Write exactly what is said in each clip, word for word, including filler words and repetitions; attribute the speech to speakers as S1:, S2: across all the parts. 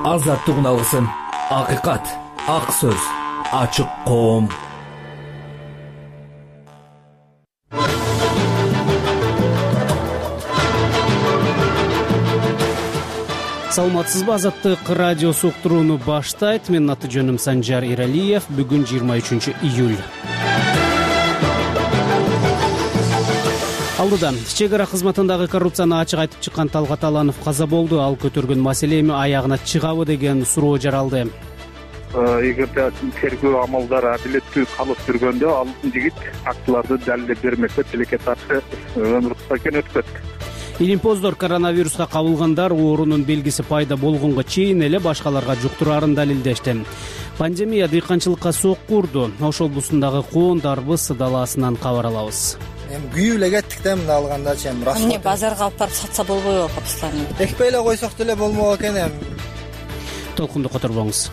S1: Азаттык алгысым, акыйкат, ак сөз, ачык коом.
S2: Саламатсызбы, Азаттык радиосу уктурууну баштайт. Менин аты жөнүм Санжар Иралиев. Бүгүн жыйырма үчүнчү июль. Алдыдан чек ара кызматындагы коррупцияны ачык айтып чыккан Талгат Аланов каза болду. Ал көтөргөн маселе эми аягына чыгабы деген суроо жаралды.
S3: Эгерде тергөө амалдары адилеттүү калып жүргөндө ал жигит фактыларды далилдеп бермесе тилекке тарты өмүрүн кен өткөт.
S2: Илимпоздор коронавируска кабылгандар оорунун белгиси пайда болгонго чейин эле башкаларга жуктураарын далилдешти. Пандемия дыйканчылыкка сокку урду. Ош облусундагы Коон Дарбыз даласынан кабар алабыз.
S4: Эми күйүп эле кеттик да мына алгандачы эми расмат.
S5: Эмне базарга алып барып сатса болбойбу капыстарын?
S4: Экпей эле койсок деле болмок экен эми.
S2: Толкунду которбоңуз.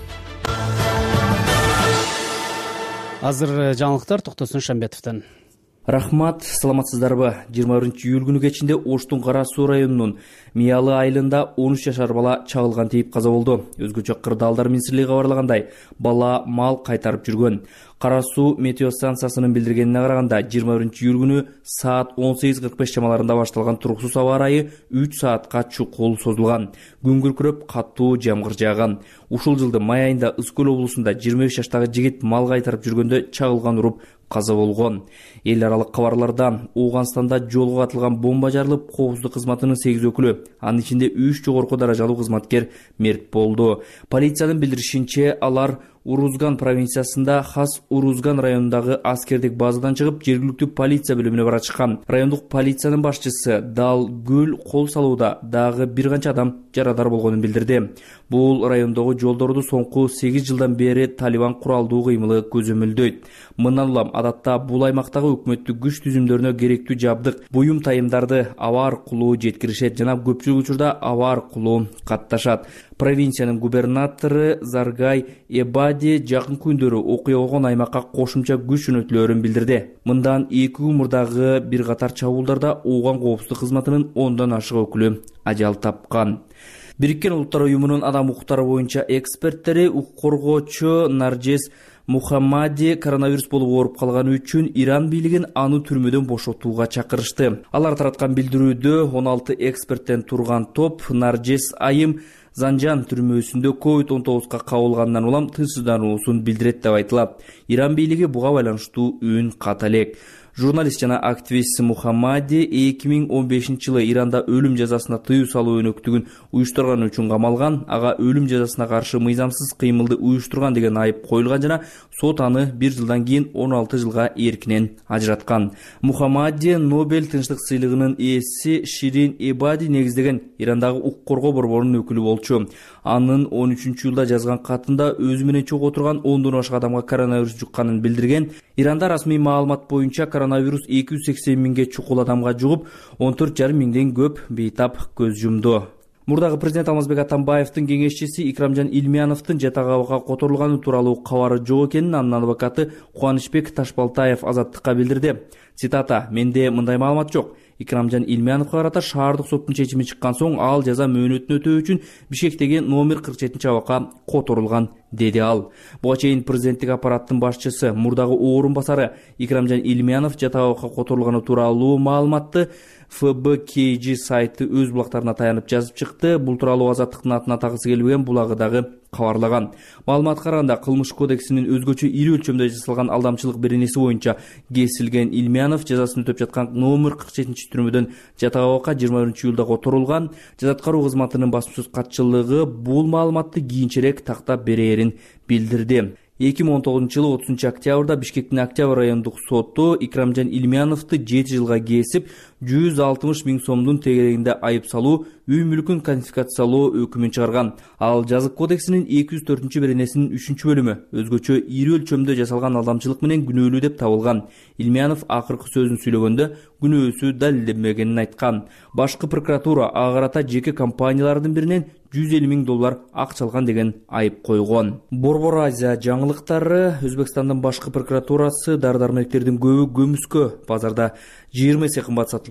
S2: Азыр жаңылыктар Токтосун Шамбетовдон.
S6: Рахмат, саламатсыздарбы. жыйырма биринчи июль күнү кечинде Оштун Кара Суу районунун Миялы айылында он үч жашар бала чагылган тийип каза болду. Өзгөчө Кырдаалдар министрлиги кабарлагандай, бала мал кайтарып жүргөн. Кара Суу метеостанциясынын билдиргенине караганда, жыйырма биринчи июль күнү саат он сегиз кырк беш чамаларында башталган туруксуз аба ырайы үч саатка чукул созулган. Күн күркүрөп, катуу жамгыр жааган. Ушул жылдын май айында Ызкөл облусунда жыйырма беш жаштагы жигит мал кайтарып жүргөндө чагылган уруп каза болгон. Эл аралык кабарлардан Ооганстанда жолго катылган бомба жарылып, коопсуздук кызматынын сегиз өкүлү, анын ичинде үч жогорку даражалуу кызматкер мерт болду. Полициянын билдиришинче, алар Урузган провинциясында Хас Урузган районундагы аскердик базадан чыгып, жергиликтүү полиция бөлүмүнө барачкан. Райондук полициянын башчысы Дал Гүл кол салууда дагы бир канча адам жарадар болгонун билдирди. Бул райондогу жолдорду соңку сегиз жылдан бери Талибан куралдуу кыймылы көзөмөлдөйт. Мындан улам адатта бул аймактагы өкмөттүк күч түзүмдөрүнө керектүү жабдык, буюм тайымдарды аба аркылуу жеткиришет жана көпчүлүк учурда аба аркылуу катташат. Провинциянын губернатору Заргай Эбади жакын күндөрү окуя болгон аймакка кошумча күч жөнөтүлөөрүн билдирди. Мындан эки күн мурдагы бир катар чабуулдарда Ооган коопсуздук кызматынын ондон ашык өкүлү ажал тапкан. Бириккен Улуттар уюмунун адам укуктары боюнча эксперттери укук коргоочу Наржес Мухаммади коронавирус болуп ооруп калганы үчүн Иран бийлигин аны түрмөдөн бошотууга чакырышты. Алар тараткан билдирүүдө он алты эксперттен турган топ Наржес айым Занжан түрмөсүндө ковид он тогузга кабылгандан улам тынчсыздануусун билдирет деп айтылат. Иран бийлиги буга байланыштуу үн ката элек. Журналист жана активист Мухаммади эки миң он бешинчи жылы Иранда өлүм жазасына тыюу салуу өнөктүгүн уюштурган үчүн камалган, ага өлүм жазасына каршы мыйзамсыз кыймылды уюштурган деген айып коюлган жана сот аны бир жылдан кийин он алты жылга эркинен ажыраткан. Мухаммади Нобель тынчтык сыйлыгынын ээси Ширин Эбади негиздеген Ирандагы укук коргоо борборунун өкүлү болчу. Анын он үчүнчү жылда жазган катында өзү менен чогуу отурган ондон ашык адамга коронавирус жукканын билдирген. Иранда расмий маалымат боюнча коронавирус эки жүз сексен миңге чукул адамга жугуп, он төрт жарым миңден көп бейтап көз жумду. Мурдагы президент Алмазбек Атамбаевдин кеңешчиси Икрамжан Илмяновдун жатак абакка которулганы тууралуу кабары жок экенин анын адвокаты Кубанычбек Ташбалтаев Азаттыкка билдирди. Цитата: "Менде мындай маалымат жок. Икрамжан Илмяновго карата шаардык соттун чечими чыккан соң ал жаза мөөнөтүн өтөө үчүн Бишкектеги номер кырк жетинчи абакка которулган", деди ал. Буга чейин президенттик аппараттын башчысы, мурдагы орун басары Икрамжан Илмянов жатак абакка которулганы тууралуу маалыматты эф бэ ка жи сайты өз булактарына таянып жазып чыкты. Бул тууралуу Азаттыктын атына тагысы келбеген булагы дагы кабарлаган. Маалыматка караганда, кылмыш кодексинин өзгөчө ири өлчөмдө жасалган алдамчылык беренеси боюнча кесилген Илмянов жазасын өтөп жаткан номер кырк жетинчи түрмөдөн жатак абакка жыйырма биринчи июлда которулган. Жазаткаруу кызматынын басмасөз катчылыгы бул маалыматты кийинчерээк тактап берээрин билдирди. эки миң он тогузунчу жылы отузунчу октябрда Бишкектин Октябрь райондук соту Икрамжан Илмяновду жети жылга кесип, жүз алтымыш миң сомдун тегерегинде айып салуу, үй мүлкүн конфискациялоо өкүмүн чыгарган. Ал жазык кодексинин эки жүз төртүнчү беренесинин үчүнчү бөлүмү өзгөчө ири өлчөмдө жасалган алдамчылык менен күнөөлүү деп табылган. Илмянов акыркы сөзүн сүйлөгөндө күнөөсү далилденбегенин айткан. Башкы прокуратура ага карата жеке компаниялардын биринен жүз элүү миң доллар акча алган деген айып койгон. Борбор Азия жаңылыктары. Өзбекстандын башкы прокуратурасы дары-дармектердин көбү көмүскө базарда жыйырма эсе кымбат сатылып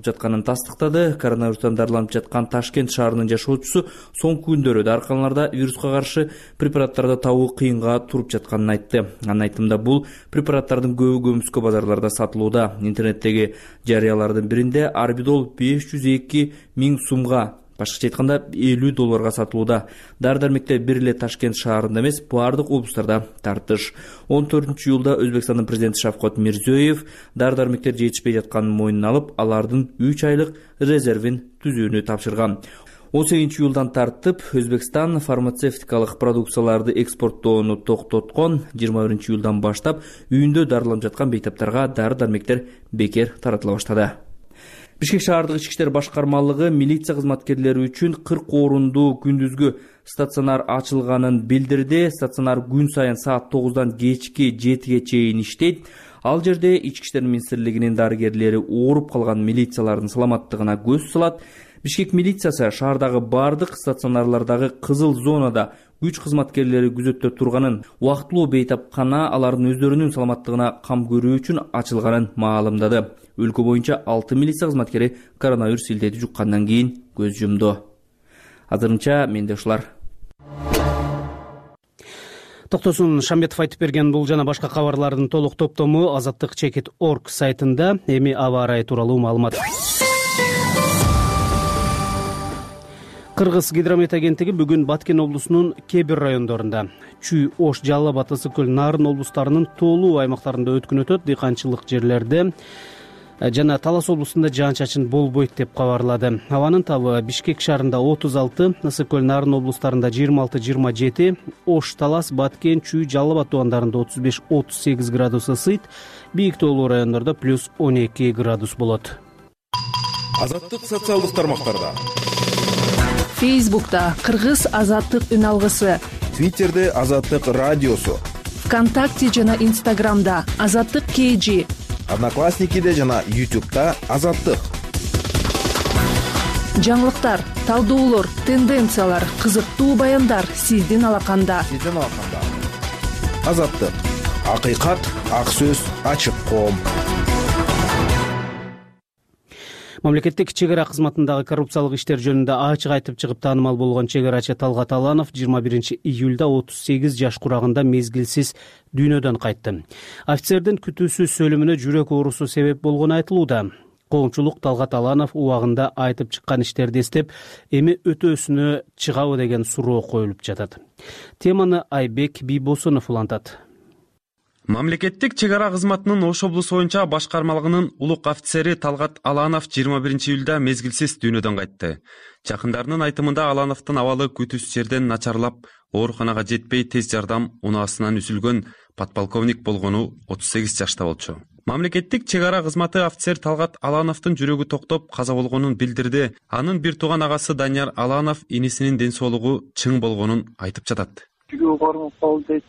S6: ортошулуп жатканын тастыктады. Коронавирустан дарыланып жаткан Ташкент шаарынын жашоочусу соңку күндөрү дарыканаларда вируска каршы препараттарды табуу кыйынга туруп жатканын айтты. Анын айтымында бул препараттардын көбү көмүскө базарларда сатылууда. Интернеттеги жарыялардын биринде Арбидол беш жүз эки миң сумга, башкача айтканда элүү долларга сатылууда. Дары-дармектер бир эле Ташкент шаарында эмес, баардык облустарда тартыш. он төртүнчү июлда Өзбекстандын президенти Шавкат Мирзиёев дары-дармектер жетишпей жатканын мойнуна алып, алардын үч айлык резервин түзүүнү тапшырган. он сегизинчи июлдан тартып Өзбекстан фармацевтикалык продукцияларды экспорттоону токтоткон. жыйырма биринчи июлдан баштап үйүндө дарыланып жаткан бейтаптарга дары-дармектер бекер таратыла баштады. Бишкек шаардык ички иштер башкармалыгы милиция кызматкерлери үчүн кырк орунду күндүзгү стационар ачылганын билдирди. Стационар күн сайын саат тогуздан кечки жетиге чейин иштейт. Ал жерде ички иштер министрлигинин дарыгерлери ооруп калган милициялардын саламаттыгына көз салат. Бишкек милициясы шаардагы бардык стационарлардагы кызыл зонада күч кызматкерлери күзөттө турганын, убактылуу бейтапкана алардын өздөрүнүн саламаттыгына кам көрүү үчүн ачылганын маалымдады. Өлкө боюнча алты милиция кызматкери коронавирус илдети жуккандан кийин көз жумду. Азырынча менде ушулар.
S2: Токтосун Шамбетов айтып берген бул жана башка кабарлардын толук топтому азаттык чекит точка орг сайтында. Эми аба ырайы тууралуу маалымат. Кыргыз гидромет агенттиги бүгүн Баткен облусунун кээ бир райондорунда, Чүй, Ош, Жалал Абад, Ысык көл, Нарын облустарынын тоолуу аймактарында өткөн өтөт, дыйканчылык жерлерде жана Талас облусунда жаан-чачын болбойт деп кабарлады. Абанын табы Бишкек шаарында отуз алты, Ысык көл, Нарын облустарында жыйырма алты жыйырма жети, Ош, Талас, Баткен, Чүй, Жалал Абад тубандарында отуз беш отуз сегиз градус ысыйт, бийик тоолуу райондордо плюс он эки градус болот.
S7: Азаттык социалдык тармактарда.
S8: Фейсбукта Кыргыз азаттык үн алгысы,
S7: Твиттерде Азаттык радиосу,
S8: ВКонтакте жана Инстаграмда Азаттык кей жи,
S7: Одноклассникиде жана Ютубта Азаттык.
S8: Жаңылыктар, талдоолор, тенденциялар, кызыктуу баяндар сиздин алаканда.
S7: Сиздин алаканда. Азаттык. Акыйкат, ак сөз, ачык коом.
S2: Мамлекеттик чек ара кызматындагы коррупциялык иштер жөнүндө ачык айтып чыгып таанымал болгон чек арачы Талгат Аланов жыйырма биринчи июлда отуз сегиз жаш курагында мезгилсиз дүйнөдөн кайтты. Офицердин күтүүсүз өлүмүнө жүрөк оорусу себеп болгону айтылууда. Коомчулук Талгат Аланов убагында айтып чыккан иштерди эстеп, эми өтөөсүнө чыгабы деген суроо коюлуп жатат. Теманы Айбек Бийбосунов улантат.
S9: Мамлекеттик чек ара кызматынын Ош облусу боюнча башкармалыгынын улук офицери Талгат Аланов жыйырма биринчи июлда мезгилсиз дүйнөдөн кайтты. Жакындарынын айтымында Алановдун абалы күтүүсүз жерден начарлап, ооруканага жетпей тез жардам унаасынан үзүлгөн подполковник болгону отуз сегиз жашта болчу. Мамлекеттик чек ара кызматы офицер Талгат Алановдун жүрөгү токтоп каза болгонун билдирди. Анын бир тууган агасы Данияр Аланов инисинин ден соолугу чың болгонун айтып жатат.
S3: Жүрөгү кармап калды дейт.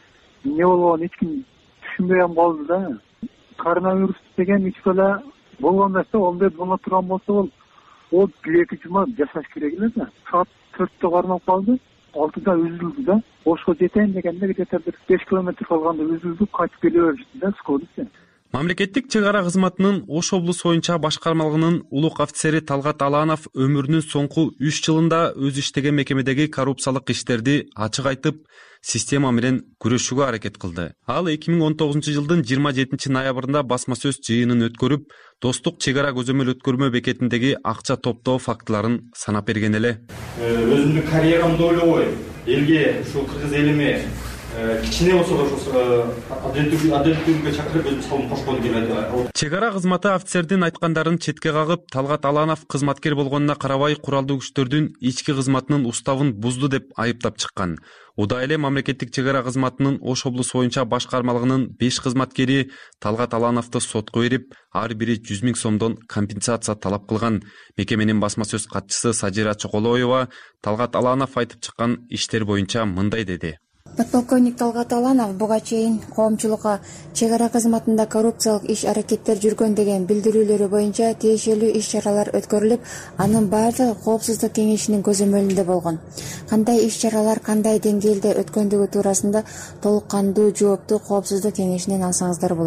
S3: Не болгонун эч ким түшүнбөй калды да. Коронавирус деген эч бала болгон нерсе, ондай боло турган болсо ол ол бир эки жума жашаш керек эле да. Саат төрттө кармап калды, алтыда үзүлдү да. Ошко жетейин дегенде где-то бир беш километр калганда үзүлдү, кайтып келе беришти да скорости.
S9: Мамлекеттик чек ара кызматынын Ош облусу боюнча башкармалыгынын улук офицери Талгат Аланов өмүрүнүн соңку үч жылында өз иштеген мекемедеги коррупциялык иштерди ачык айтып, система менен күрөшүүгө аракет кылды. Ал эки миң он тогузунчу жылдын жыйырма жетинчи ноябрында басма сөз жыйынын өткөрүп, достук чек ара көзөмөл өткөрмө бекетиндеги акча топтоо фактыларын санап берген эле.
S10: Өзүмдүн карьерамды ойлобой, элге ушул кыргыз элиме кичине болсо да адилеттүүлүккө чакырып өзүм салым кошкону келет.
S9: Чек ара кызматы офицердин айткандарын четке кагып, Талгат Аланов кызматкер болгонуна карабай куралдуу күчтөрдүн ички кызматынын уставын бузду деп айыптап чыккан. Удай эле мамлекеттик чек ара кызматынын Ош облусу боюнча башкармалыгынын беш кызматкери Талгат Алановду сотко берип, ар бири жүз миң сомдон компенсация талап кылган. Мекеменин басма сөз катчысы Сажира Чоколоева Талгат Аланов айтып чыккан иштер боюнча мындай деди.
S11: Подполковник Талгат Аланов буга чейин коомчулукка чек ара кызматында коррупциялык иш аракеттер жүргөн деген билдирүүлөрү боюнча тиешелүү иш чаралар өткөрүлүп, анын баардыгы коопсуздук кеңешинин көзөмөлүндө болгон. Кандай иш чаралар кандай деңгээлде өткөндүгү туурасында толук кандуу жоопту коопсуздук кеңешинен алсаңыздар болот.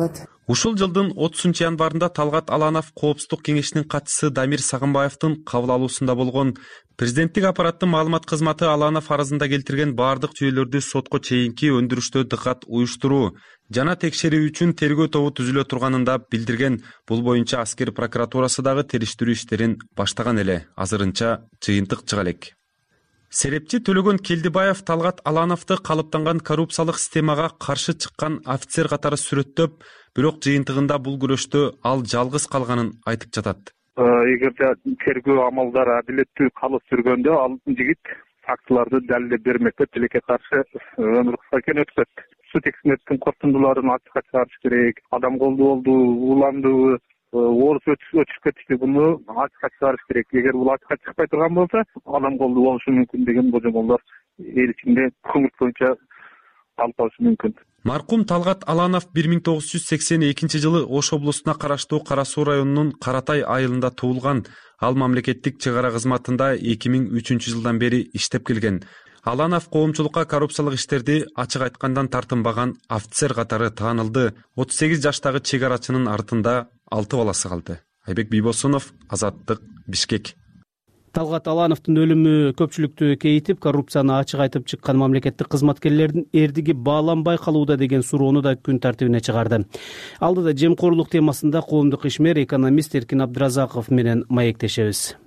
S9: Ушул жылдын отузунчу январында Талгат Аланов Коопсуздук кеңешинин катчысы Дамир Сагынбаевдин кабыл алуусунда болгон. Президенттик аппараттын маалымат кызматы Аланов арызында келтирген баардык жүйөлөрдү сотко чейинки өндүрүштө дыкат уюштуруу жана текшерүү үчүн тергөө тобу түзүлө турганын да билдирген. Бул боюнча аскер прокуратурасы дагы териштирүү иштерин баштаган эле. Азырынча жыйынтык чыга элек. Серепчи Төлөгөн Келдибаев Талгат Алановду калыптанган коррупциялык системага каршы чыккан офицер катары сүрөттөп, бирок жыйынтыгында бул күрөштө ал жалгыз калганын айтып жатат.
S3: Эгерде тергөө амалдары адилеттүү калып жүргөндө ал жигит фактыларды далилдеп бермекте тилекке каршы өмүр кыска экен өтүп. Сут эксперттин корутундуларын ачыкка чыгарыш керек. Адам колду болду, уланды, орус өтүп кетти, буну ачыкка чыгарыш керек. Эгер бул ачыкка чыкпай турган болсо, адам колду болушу мүмкүн деген божомолдор эл ичинде көңүл боюнча алып калышы мүмкүн.
S9: Маркум Талгат Аланов бир миң тогуз жүз сексен экинчи жылы Ош облусуна караштуу Кара Суу районунун Каратай айылында туулган. Ал мамлекеттик чыгара кызматында эки миң үчүнчү жылдан бери иштеп келген. Аланов коомчулукка коррупциялык иштерди ачык айткандан тартынбаган офицер катары таанылды. отуз сегиз жаштагы чегарачынын артында алты баласы калды. Айбек Бийбосунов, Азаттык, Бишкек.
S2: Талгат Алановдун өлүмү көпчүлүктү кейитип, коррупцияны ачык айтып чыккан мамлекеттик кызматкерлердин эрдиги бааланбай калууда деген суроону да күн тартибине чыгарды. Алдыда жемкорлук темасында коомдук ишмер, экономист Эркин Абдыразаков менен маектешебиз.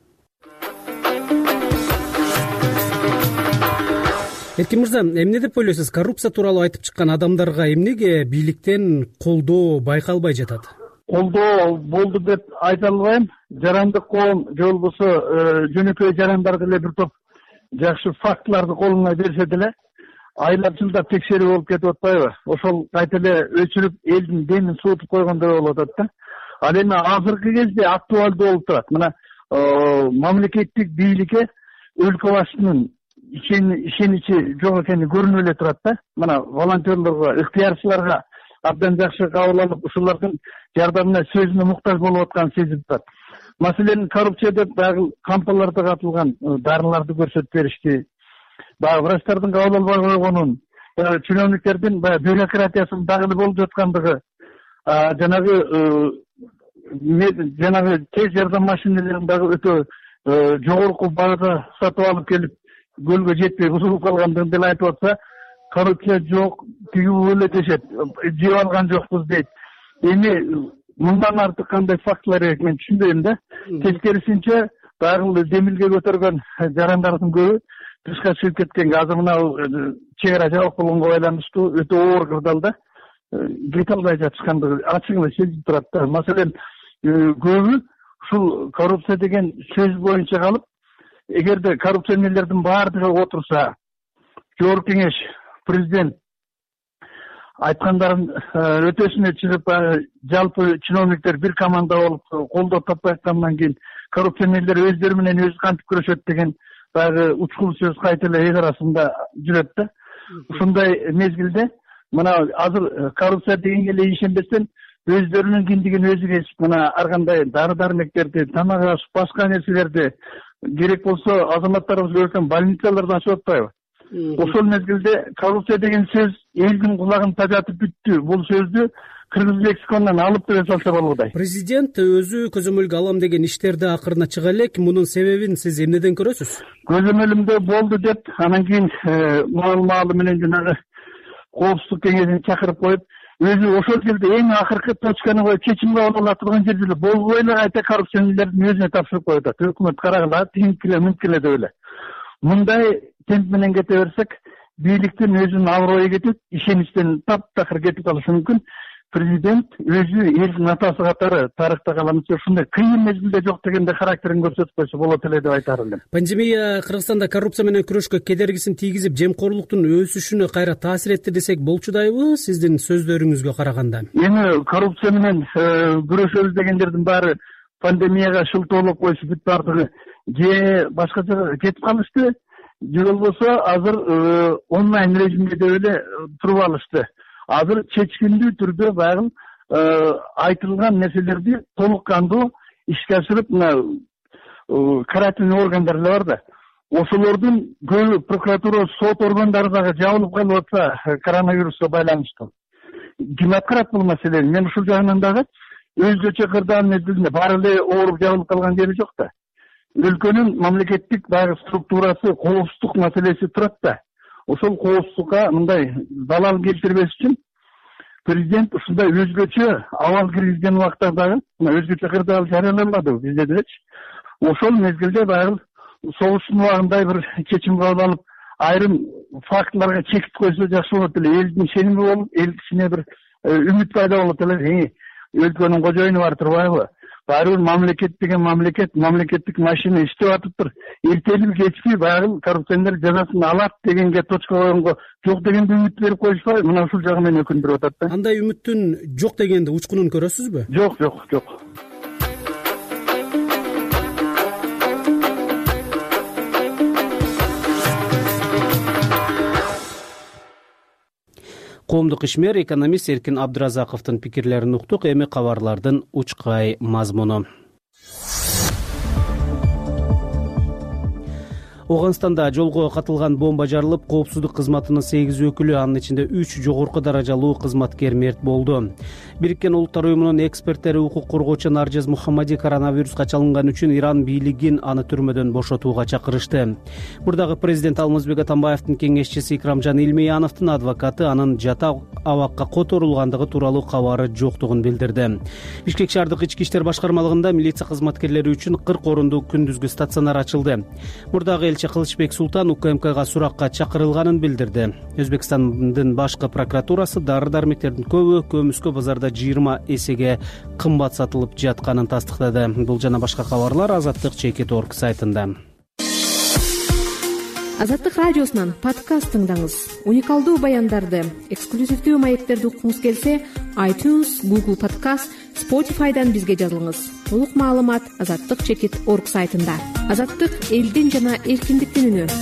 S2: Эркин мырза, эмне деп ойлойсуз? Коррупция тууралуу айтып чыккан адамдарга эмнеге бийликтен колдоо байкалбай жатат?
S12: Колдоо болду деп айта албайм. Жарандык коом же болбосо жөнөкөй жарандар деле бир топ жакшы фактыларды колуна берсе деле айлап жылдап текшерүү болуп кетип атпайбы? Ошол кайта эле өчүрүп элдин демин суутуп койгондой болуп атат да. Ал эми азыркы кезде актуалдуу болуп турат. Мына мамлекеттик бийликке өлкө башчынын ишеничи жок экени көрүнүп эле турат да. Мына волонтерлорго, ыктыярчыларга абдан жакшы кабыл алып, ушулардын жардамына сөзүнө муктаж болуп атканын сезип турат. Маселен, коррупция деп баягы кампаларда катылган дарыларды көрсөтүп беришти. Баягы врачтардын кабыл албай койгонун, чиновниктердин баягы бюрократиясынын дагы болуп жаткандыгы, жанагы жанагы тез жардам машинелерин дагы өтө жогорку баада сатып алып келип, көлгө жетпей бузулуп калгандыгын деле айтып атса, коррупция жок, тигүү эле дешет, жеп алган жокпуз дейт. Эми мындан артык кандай фактылар керек мен түшүнбөйм да. Тескерисинче баягы демилге көтөргөн жарандардын көбү тышка чыгып кеткенге, азыр мына чегара жабык болгонго байланыштуу өтө оор кырдаалда кете албай жатышкандыгы ачык эле сезилип турат да. Маселен, көбү ушул коррупция деген сөз боюнча калып, эгерде коррупционерлердин баардыгы отурса, жогорку кеңеш, президент айткандарын өтөсүнө чыгып, жалпы чиновниктер бир команда болуп колдоо таппай аткандан кийин коррупционерлер өздөрү менен өзү кантип күрөшөт деген баягы учкул сөз кайта эле эл арасында жүрөт да. Ушундай мезгилде мына азыр коррупция дегенге эле ишенбестен өздөрүнүн киндигин өзү кесип, мына ар кандай дары дармектерди, тамак аш, башка нерселерди керек болсо азаматтарыбыз көрсөм больницалардан ачып атпайбы? Ошол мезгилде коррупция деген сөз элдин кулагын тажатып бүттү. Бул сөздү кыргыз лексиконунан алып бере салса болгудай.
S2: Президент өзү көзөмөлгө алам деген иштерди акырына чыга элек. Мунун себебин сиз эмнеден көрөсүз?
S12: Көзөмөлүмдө болду деп, анан кийин маал-маалы менен жанагы коопсуздук кеңешин чакырып коюп, өзү ошол жерде эң акыркы точканы коюп, чечимге ала турган жерде эле болбой эле кайта коррупционерлердин өзүнө тапшырып коюп атат. Өкмөт карагыла, тигинткиле, мынткиле деп эле. Мындай темп менен кете берсек, бийликтин өзүнүн аброю кетип, ишеничтен таптакыр кетип калышы мүмкүн. Президент өзү элдин атасы катары тарыхта калам, ушундай кыйын мезгилде жок дегенде характерин көрсөтүп койсо болот эле деп айтар элем.
S2: Пандемия Кыргызстанда коррупция менен күрөшкө кедергисин тийгизип, жемкорлуктун өсүшүнө кайра таасир этти десек болчудайбы, сиздин сөздөрүңүзгө караганда?
S12: Эми коррупция менен күрөшөбүз дегендердин баары пандемияга шылтоолоп койушу бүт бардыгы же башка жака кетип калышты, же болбосо азыр онлайн режимде деп эле туруп алышты. Азыр чечкиндүү түрдө баягы айтылган нерселерди толук кандуу ишке ашырып, мына карательный органдар эле бар да. Ошолордун көбү прокуратура, сот органдары дагы жабылып калып атса коронавируска байланыштуу. ким аткарат бул маселени? Мен ушул жагынан дагы өзгөчө кырдаал мезгилинде баары эле ооруп жабылып калган жери жок да. Өлкөнүн мамлекеттик баягы структурасы, коопсуздук маселеси турат да. Ошол коопсуздукка мындай залал келтирбеш үчүн президент ушундай өзгөчө абал киргизген убактардагы өзгөчө кырдаал жарыяланды бизде делечи. Ошол мезгилде баягы согуштун убагындай бир чечим кабыл алып, айрым фактыларга чекит койсо жакшы болот эле. Элдин ишеними болуп, эл кичине бир үмүт пайда болот эле. Өлкөнүн кожоюну бар турбайбы? Баары бир мамлекет деген мамлекет, мамлекеттик машина иштеп атыптыр. Эртелүү кечпи баягы коррупционер жазасын алат дегенге точка койгонго жок дегенде үмүт берип коюшпайбы? Мына ушул жагы мени өкүндүрүп атат да.
S2: Андай үмүттүн жок дегенде учкунун көрөсүзбү?
S12: Жок, жок, жок.
S2: Коомдук ишмер, экономист Эркин Абдыразаковдун пикирлерин уктук. Эми кабарлардын учкай мазмуну. Оганстанда жолго катылган бомба жарылып, коопсуздук кызматынын сегиз өкүлү, анын ичинде үч жогорку даражалуу кызматкер мерт болду. Бириккен Улуттар уюмунун эксперттери укук коргоочу Наржез Мухаммади коронавируска чалынган үчүн Иран бийлигин аны түрмөдөн бошотууга чакырышты. Мурдагы президент Алмазбек Атамбаевдин кеңешчиси Икрамжан Илмеяновдун адвокаты анын жата абакка которулгандыгы тууралуу кабары жоктугун билдирди. Бишкек шаардык ички иштер башкармалыгында милиция кызматкерлери үчүн кырк орунду күндүзгү стационар ачылды. Мурдагы Кылычбек Султан УКМКга суракка чакырылганын билдирди. Өзбекстандын башкы прокуратурасы дары-дармектердин көбү көмүскө базарда жыйырма эсеге кымбат сатылып жатканын тастыктады. Бул жана башка кабарлар Азаттык чекит точка орг сайтында.
S8: Азаттык радиосунан подкаст тыңдаңыз. Уникалдуу баяндарды, эксклюзивдүү маектерди уккуңуз келсе, iTunes, Google Podcast, Spotify'дан бизге жазылыңыз. Толук маалымат азаттык чекит точка орг сайтында. Азаттык элдин жана эркиндиктин үнү.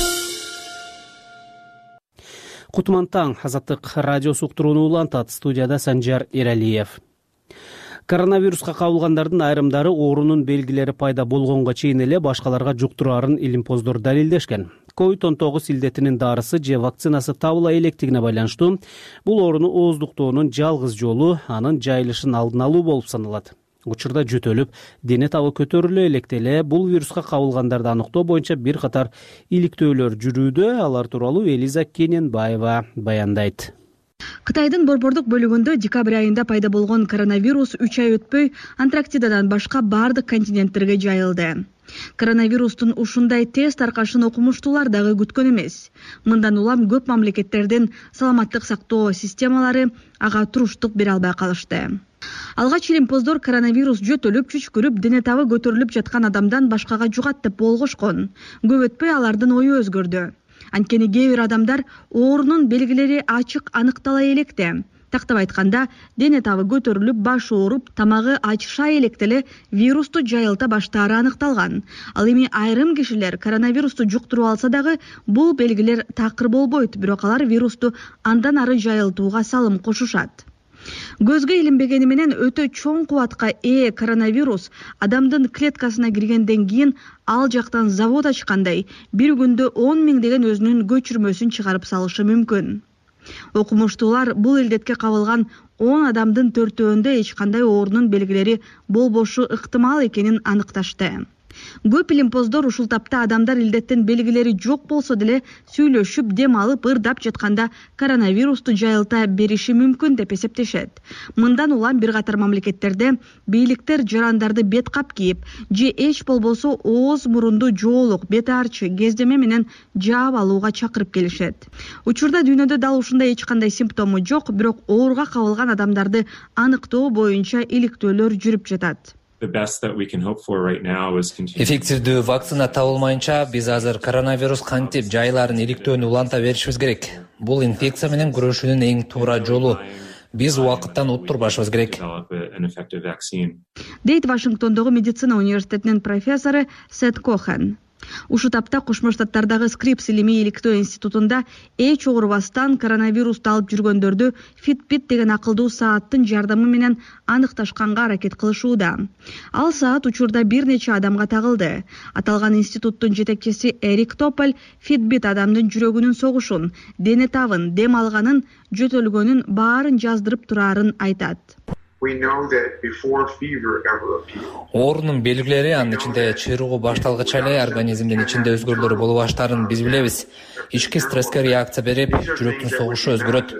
S2: Кутман таң, Азаттык радиосу уктурууну улантат. Студияда Санжар Эралиев. Коронавируска кабылгандардын айрымдары оорунун белгилери пайда болгонго чейин эле башкаларга жуктураарын илимпоздор далилдешкен. ковид он тогуз илдетинин дарысы же вакцинасы табыла электигине байланыштуу бул ооруну ооздуктоонун жалгыз жолу анын жайылышын алдын алуу болуп саналат. Учурда жөтөлүп, дене табы көтөрүлө электе эле бул вируска кабылгандарды аныктоо боюнча бир катар иликтөөлөр жүрүүдө. Алар тууралуу Элиза Кененбаева баяндайт.
S13: Кытайдын борбордук бөлүгүндө декабрь айында пайда болгон коронавирус үч ай өтпөй Антарктидадан башка бардык континенттерге жайылды. Коронавирустун ушундай тез таркашын окумуштуулар дагы күткөн эмес. Мындан улам көп мамлекеттердин саламаттык сактоо системалары ага туруштук бере албай калышты. Алгач илимпоздор коронавирус жөтөлүп, чүчкүрүп, дене табы көтөрүлүп жаткан адамдан башкага жугат деп болгошкон. Көп өтпөй алардын ою өзгөрдү. Анткени кээ бир адамдар оорунун белгилери ачык аныктала электе. Тактап айтканда, дене табы көтөрүлүп, баш ооруп, тамагы ачыша электе эле вирусту жайылта баштаары аныкталган. Ал эми айрым кишилер коронавирусту жуктуруп алса дагы бул белгилер такыр болбойт, бирок алар вирусту андан ары жайылтууга салым кошушат. Көзгө илинбегени менен өтө чоң кубатка ээ коронавирус адамдын клеткасына киргенден кийин ал жактан завод ачкандай бир күндө он миңдеген өзүнүн көчүрмөсүн чыгарып салышы мүмкүн. Окумуштуулар бул илдетке кабылган он адамдын төртөөндө эч кандай оорунун белгилери болбошу ыктымал экенин аныкташты. Көп илимпоздор ушул тапта адамдар илдеттин белгилери жок болсо деле сүйлөшүп, дем алып, ырдап жатканда коронавирусту жайылта бериши мүмкүн деп эсептешет. Мындан улам бир катар мамлекеттерде бийликтер жарандарды бет кап кийип, же эч болбосо ооз мурунду жоолук, бет арчы, кездеме менен жаап алууга чакырып келишет. Учурда дүйнөдө дал ушундай эч кандай симптому жок, бирок ооруга кабылган адамдарды аныктоо боюнча иликтөөлөр жүрүп жатат.
S1: Эффективдүү вакцина табылмайынча биз азыр коронавирус кантип жайларын иликтөөнү уланта беришибиз керек. Бул инфекция менен күрөшүүнүн эң туура жолу. Биз убакыттан уттурбашыбыз керек.
S13: Дейт Вашингтондогу медицина университетинин профессору Сет Кохен. Ушул тапта Кошмо Штаттардагы Скрипс илимий иликтөө институтунда эч оорубастан коронавирусту алып жүргөндөрдү Fitbit деген акылдуу сааттын жардамы менен аныкташканга аракет кылышууда. Ал саат учурда бир нече адамга тагылды. Аталган институттун жетекчиси Эрик Тополь Fitbit адамдын жүрөгүнүн согушун, дене табын, дем алганын, жөтөлгөнүн баарын жаздырып турарын айтат.
S1: Оорунун белгилери, анын ичинде чыйрыгуу башталгыча эле организмдин ичинде өзгөрүүлөр болуп баштаарын биз билебиз. Ички стресске реакция берип, жүрөктүн согушу өзгөрөт.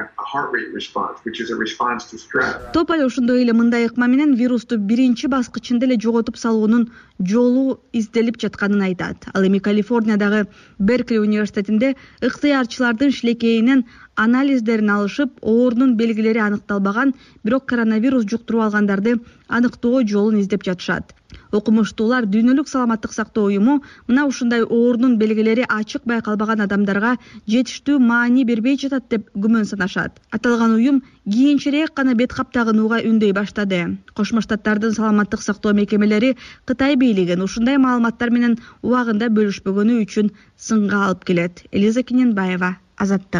S13: Тополь ошондой эле мындай ыкма менен вирусту биринчи баскычында эле жоготуп салуунун жолу изделип жатканын айтат. Ал эми Калифорниядагы Беркли университетинде ыктыярчылардын шилекейинен анализдерин алышып, оорунун белгилери аныкталбаган, бирок коронавирус жуктуруп алгандарды аныктоо жолун издеп жатышат. Окумуштуулар Дүйнөлүк саламаттык сактоо уюму мына ушундай оорунун белгилери ачык байкалбаган адамдарга жетиштүү маани бербей жатат деп күмөн санашат. Аталган уюм кийинчерээк гана бет кап тагынууга үндөй баштады. Кошмо Штаттардын саламаттык сактоо мекемелери Кытай бийлигин ушундай маалыматтар менен убагында бөлүшпөгөнү үчүн сынга алып келет. Элиза Кененбаева, Азаттык.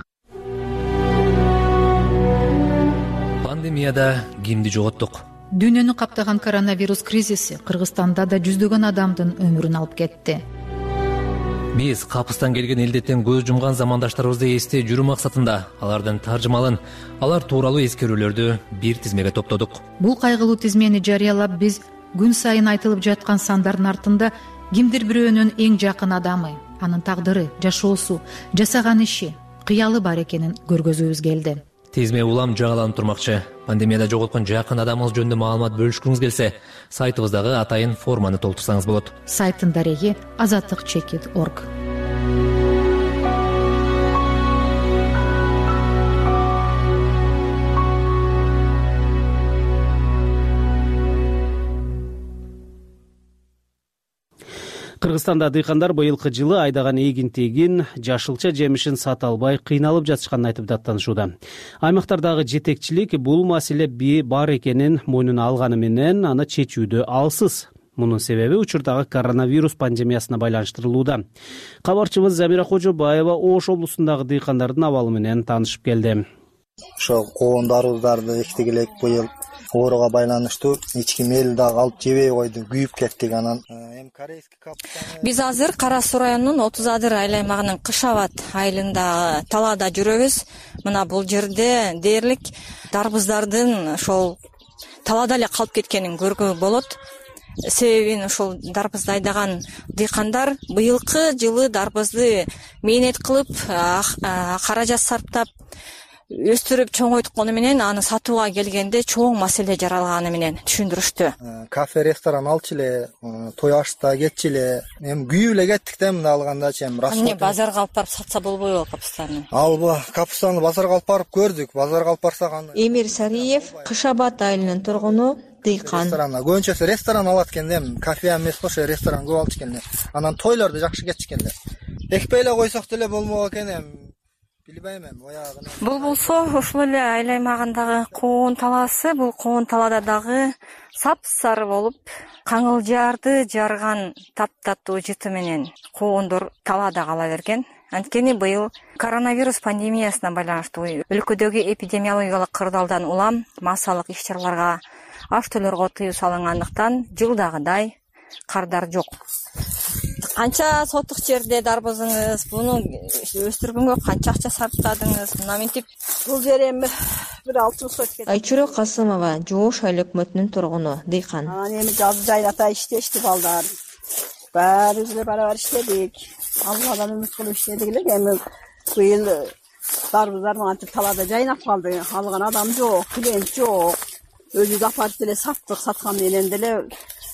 S1: Пандемияда кимди жоготтук?
S14: Дүйнөнү каптаган коронавирус кризиси Кыргызстанда да жүздөгөн адамдын өмүрүн алып кетти.
S1: Биз капыстан келген илдеттен көз жумган замандаштарыбызды эстей жүрүү максатында алардын таржымалын, алар тууралуу эскерүүлөрдү бир тизмеге топтодук.
S14: Бул кайгылуу тизмени жарыялап, биз күн сайын айтылып жаткан сандардын артында кимдир бирөөнүн эң жакын адамы, анын тагдыры, жашоосу, жасаган иши, кыялы бар экенин көргөзүүбүз келди.
S1: Тизме улам жаңаланып турмакчы. Пандемияда жоготкон жакын адамыңыз жөнүндө маалымат бөлүшкүңүз келсе, сайтыбыздагы атайын форманы толтурсаңыз болот.
S14: Сайттын дареги азаттык чекит точка орг.
S2: Кыргызстанда дыйкандар быйылкы жылы айдаган эгин-тегин, жашылча жемишин сата албай кыйналып жатышканын айтып даттанышууда. Аймактардагы жетекчилик бул маселе бар экенин мойнуна алганы менен аны чечүүдө алсыз. Мунун себеби учурдагы коронавирус пандемиясына байланыштырылууда. Кабарчыбыз Замира Кожобаева Ош облусундагы дыйкандардын абалы менен таанышып келди.
S4: Ошо коондарыбыздарды эктигилек быйыл ооруга байланыштуу эч ким эл дагы алып жебей койду, күйүп кеттик. Анан эми корейский капустаны
S5: биз азыр Кара Суу районунун отуз адыр айыл аймагынын Кышабат айылында талаада жүрөбүз. Мына бул жерде дээрлик дарбыздардын ошол талаада эле калып кеткенин көргөгө болот. Себебин ошол дарбызды айдаган дыйкандар быйылкы жылы дарбызды мээнет кылып, каражат сарптап өстүрүп чоңойткону менен аны сатууга келгенде чоң маселе жаралганы менен түшүндүрүштү.
S4: Кафе, ресторан алчу эле, той ашта кетчү эле. Эми күйүп эле кеттик да, мында алгандачы эми расход.
S5: Эмне базарга алып барып сатса болбойбу капустаны?
S4: Алба, капустаны базарга алып барып көрдүк. Базарга алып барсак аны.
S15: Эмир Сариев, Кышабат айылынын тургуну, дыйкан.
S4: Ресторанга көбүнчөсү ресторан алат экен да, кафе эмес ошо ресторан көп алчу экен. Анан тойлорду жакшы кетчү экен да. Экпей эле койсок деле болмок экен эми. Билбейм эми оягына.
S5: Бул болсо ушул эле айыл аймагындагы коон талаасы, бул коон талаада дагы сапсары болуп, каңылжарды жарган таптаттуу жыты менен коондор талаада кала берген. Анткени быйыл коронавирус пандемиясына байланыштуу өлкөдөгү эпидемиологиялык кырдаалдан улам массалык иш-чараларга, автоолорго тыюу салынгандыктан жылдагыдай кардар жок. Канча сотук жерде дарбызыңыз, буну өстүргөнгө канча акча сарптадыңыз? Мына мынтип бул жер эми бир алты жүз сот кетти.
S15: Айчуру Касымова, Жоош айыл өкмөтүнүн тургуну, дыйкан.
S16: Анан эми жаз жайлата иштешти балдар. Баарыбыз эле барабар иштедик. Алладан үмүт кылып иштедик эле. Эми быйыл дарбыздар мантип талаада жайнап калды. Алган адам жок, клиент жок. Өзүбүз апарып деле саттык, саткан менен деле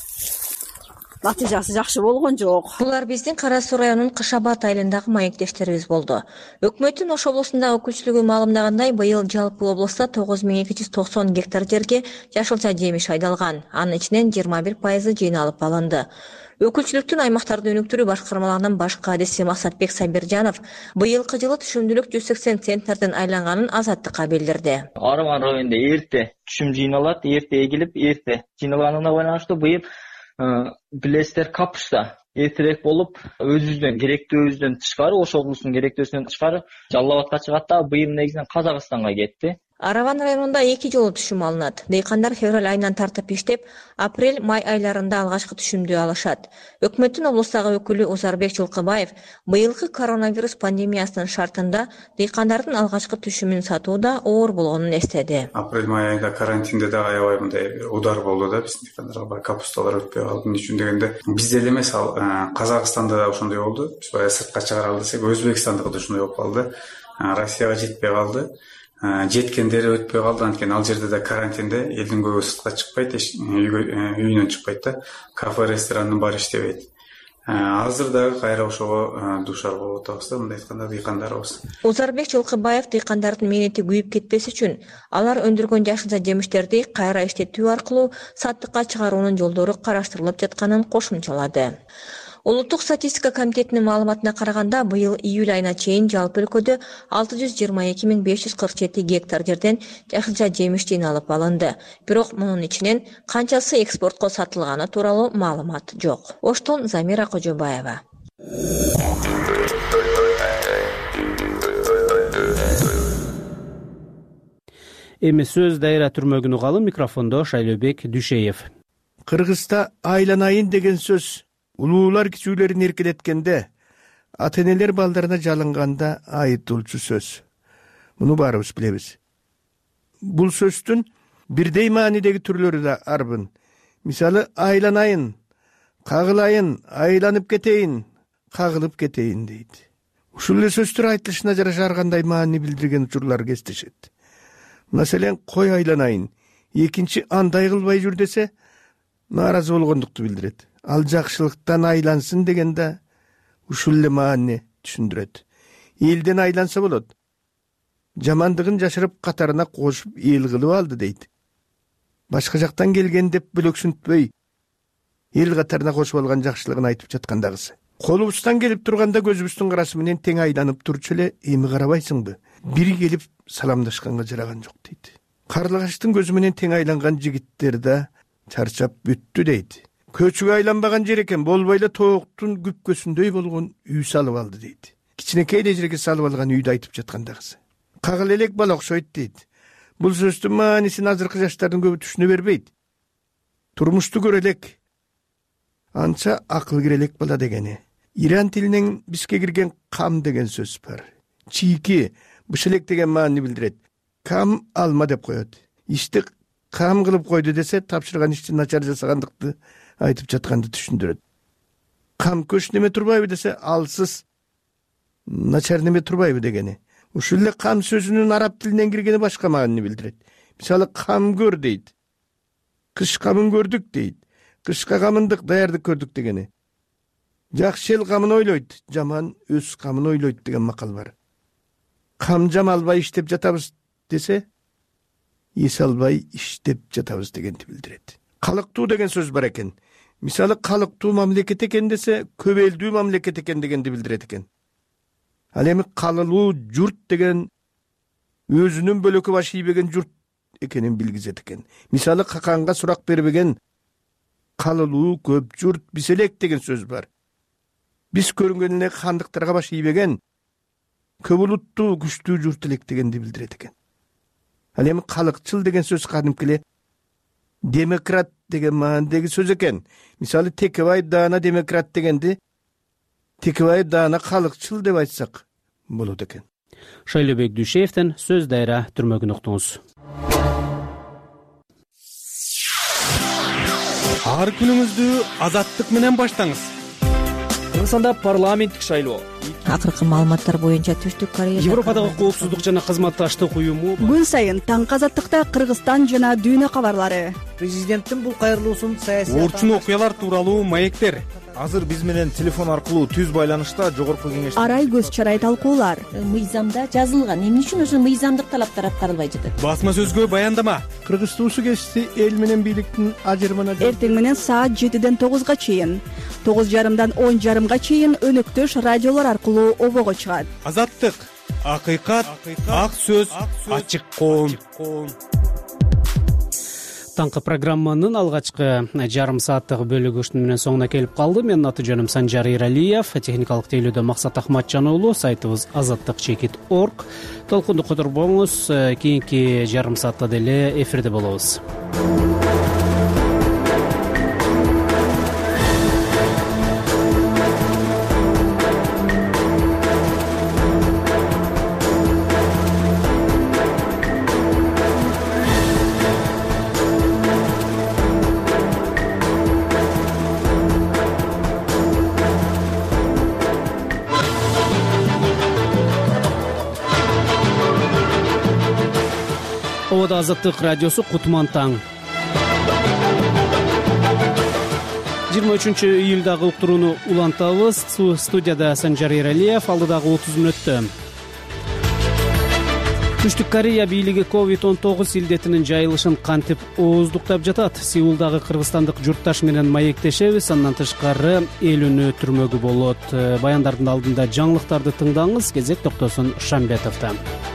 S16: натыйжасы жакшы болгон жок.
S15: Булар биздин Кара Суу районунун Кышабат айылындагы маектештерибиз болду. Өкмөттүн Ош облусундагы өкүлчүлүгү маалымдагандай, быйыл жалпы облустта тогуз миң эки жүз токсон гектар жерге жашылча жемиш айдалган. Анын ичинен жыйырма бир пайызы жыйналып алынды. Өкүлчүлүктүн аймактарды өнүктүрүү башкармаларынын баш кадиси Максатбек Сабиржанов быйылкы жылы түшүмдүүлүк жүз сексен центнерден айланганын Азаттыкка билдирди.
S17: Арман районунда эрте түшүм жыйналат, эрте эгилип, эрте жыйналганына байланыштуу быйыл билесиздер капуста эртерээк болуп, өзүбүздөн керектүүбүздөн тышкары, Ош облусунун керектүүсүнөн тышкары Жалал Абадка чыгат да быйыл негизинен Казакстанга кетти.
S15: Араван районунда эки жолу түшүм алынат. Дыйкандар февраль айынан тартып иштеп, апрель-май айларында алгачкы түшүмдү алышат. Өкмөттүн облустагы өкүлү Узарбек Чулкыбаев быйылкы коронавирус пандемиясынын шартында дыйкандардын алгачкы түшүмүн сатууда оор болгонун эстеди.
S18: Апрель-май айында карантинде дагы аябай мындай удар болду да, биздин дыйкандарга капусталар өтпөй калды. Эмне үчүн дегенде, бизде эле эмес, ал Казакстанда да ошондой болду. Биз баягы сыртка чыгара алдык, Өзбекстандагы да ошондой болуп калды. Россияга жетпей калды. Жеткендери өтпөй калды. Анткени ал жерде да карантинде, элдин көбү сыртка чыкпайт, үйүнөн чыкпайт да. Кафе, ресторанын баары иштебейт. Азыр дагы кайра ошого дуушар болуп атабыз да, мындай айтканда дыйкандарыбыз.
S15: Узарбек Чулкыбаев дыйкандардын мээнети күйүп кетпес үчүн алар өндүргөн жашылча жемиштерди кайра иштетүү аркылуу саттыкка чыгаруунун жолдору караштырылып жатканын кошумчалады. Улуттук статистика комитетинин маалыматына караганда, быйыл июль айына чейин жалпы өлкөдө алты жүз жыйырма эки миң беш жүз кырк жети гектар жерден жашылча жемиш жыйналып алынды. Бирок мунун ичинен канчасы экспортко сатылганы тууралуу маалымат жок. Оштон Замира Кожобаева.
S2: Эми сөз дайра түрмөгүн угалы, микрофондо Шайлообек Дүшеев.
S19: Кыргызста айланайын деген сөз улуулар кичүүлөрүн эркелеткенде, ата-энелер балдарына жалынганда айыптоочу сөз. Муну баарыбыз билебиз. Бул сөздүн бирдей маанидеги түрлөрү да арбын. Мисалы, айланайын, кагылайын, айланып кетейин, кагылып кетейин дейт. Ушул эле сөздөр айтылышына жараша ар кандай маани билдирген учурлар кездешет. Маселен, кой айланайын, экинчи андай кылбай жүр десе, нааразы болгондукту билдирет. Ал жакшылыктан айлансын дегенде ушул эле маани түшүндүрөт. Элден айланса болот. Жамандыгын жашырып катарына кошуп эл кылып алды дейт. Башка жактан келген деп бөлөксүнтпөй, эл катарына кошуп алган жакшылыгын айтып жаткандагысы. Колубуздан келип турганда көзүбүздүн карасы менен тең айланып турчу эле, эми карабайсыңбы? Бири келип саламдашканга жараган жок дейт. Карлыгачтын көзү менен тең айланган жигиттер да чарчап бүттү дейт. Көчүгө айланбаган жер экен, болбой эле тооктун күпкөсүндөй болгон үй салып алды дейт. Кичинекей эле жерге салып алган үйдү айтып жаткандагысы. Кагыл элек бала окшойт дейт. Бул сөздүн маанисин азыркы жаштардын көбү түшүнө бербейт. Турмушту көрө элек, анча акыл кире элек бала дегени. Иран тилинен бизге кирген кам деген сөз бар. Чийки, бышелек деген маани билдирет. Кам алма деп коет. Ишти кам кылып койду десе, тапшырган ишти начар жасагандыкты айтып жатканды түшүндүрөт. Кам көш неме турбайбы десе, алсыз начар неме турбайбы дегени. Ушул эле кам сөзүнүн араб тилинен киргени башка маани билдирет. Мисалы, кам көр дейт. Кыш камын көрдүк дейт. Кышка камындык даярдык көрдүк дегени. Жакшы эл камын ойлойт, жаман өз камын ойлойт деген макал бар. Кам жам албай иштеп жатабыз десе, эс албай иштеп жатабыз дегенди билдирет. Калыктуу деген сөз бар экен. Мисалы, калыктуу мамлекет экен десе, көп элдүү мамлекет экен дегенди билдирет экен. Ал эми калылуу журт деген өзүнүн бөлөкү баш ийбеген журт экенин билгизет экен. Мисалы, каканга сурак бербеген калылуу көп журт биселек деген сөз бар. Биз көрүнгөн эле хандыктарга баш ийбеген көп улуттуу күчтүү журт элек дегенди билдирет экен. Ал эми калыкчыл деген сөз кадимки эле демократ деген маанидеги сөз экен. Мисалы, Текебай даана демократ дегенди Текебай даана калыкчыл деп айтсак болот экен.
S2: Шайлообек Дүшеевден сөз дайра түрмөгүн уктуңуз.
S20: Ар күнүңүздү азаттык менен баштаңыз.
S6: Кыргызстанда парламенттик шайлоо.
S15: Акыркы маалыматтар боюнча Түштүк Корея
S2: Европадагы коопсуздук жана кызматташтык уюму
S13: күн сайын таңкы азаттыкта Кыргызстан жана дүйнө кабарлары.
S4: Президенттин бул кайрылуусун саясий
S20: Орчун окуялар тууралуу маектер.
S7: Азыр биз менен телефон аркылуу түз байланышта жогорку кеңеш
S13: Арай көз чарай талкуулар.
S21: Мыйзамда жазылган. Эмне үчүн ошо мыйзамдык талаптар аткарылбай жатат?
S20: Басма сөзгө баяндама.
S19: Кыргыз туусу кести эл менен бийликтин ажырымына
S13: Эртең менен саат жетиден тогузга чейин, тогуз жарымдан он жарымга чейин өнөктөш радиолор аркылуу обого чыгат.
S20: Азаттык, акыйкат, ак сөз, ачык коом.
S2: таңкы программанын алгачкы жарым сааттык бөлүгү ушуну менен соңуна келип калды. Менин аты жөнүм Санжар Иралиев, техникалык тейлөөдө Максат Ахматжан уулу, сайтыбыз азаттык чекит точка орг. Толкунду которбоңуз, кийинки жарым саатта деле эфирде болобуз. Обода Азаттык радиосу Кутман таң. жыйырма үчүнчү июлдагы уктурууну улантабыз. Студияда Санжар Иралиев, алдыдагы отуз мүнөттө. Түштүк Корея бийлиги ковид он тогуз илдетинин жайылышын кантип ооздуктап жатат? Сеулдагы кыргызстандык журтташ менен маектешебиз. Андан тышкары элүүнү түрмөгү болот. Баяндардын алдында жаңылыктарды тыңдаңыз. Кезек Токтосун Шамбетовдон.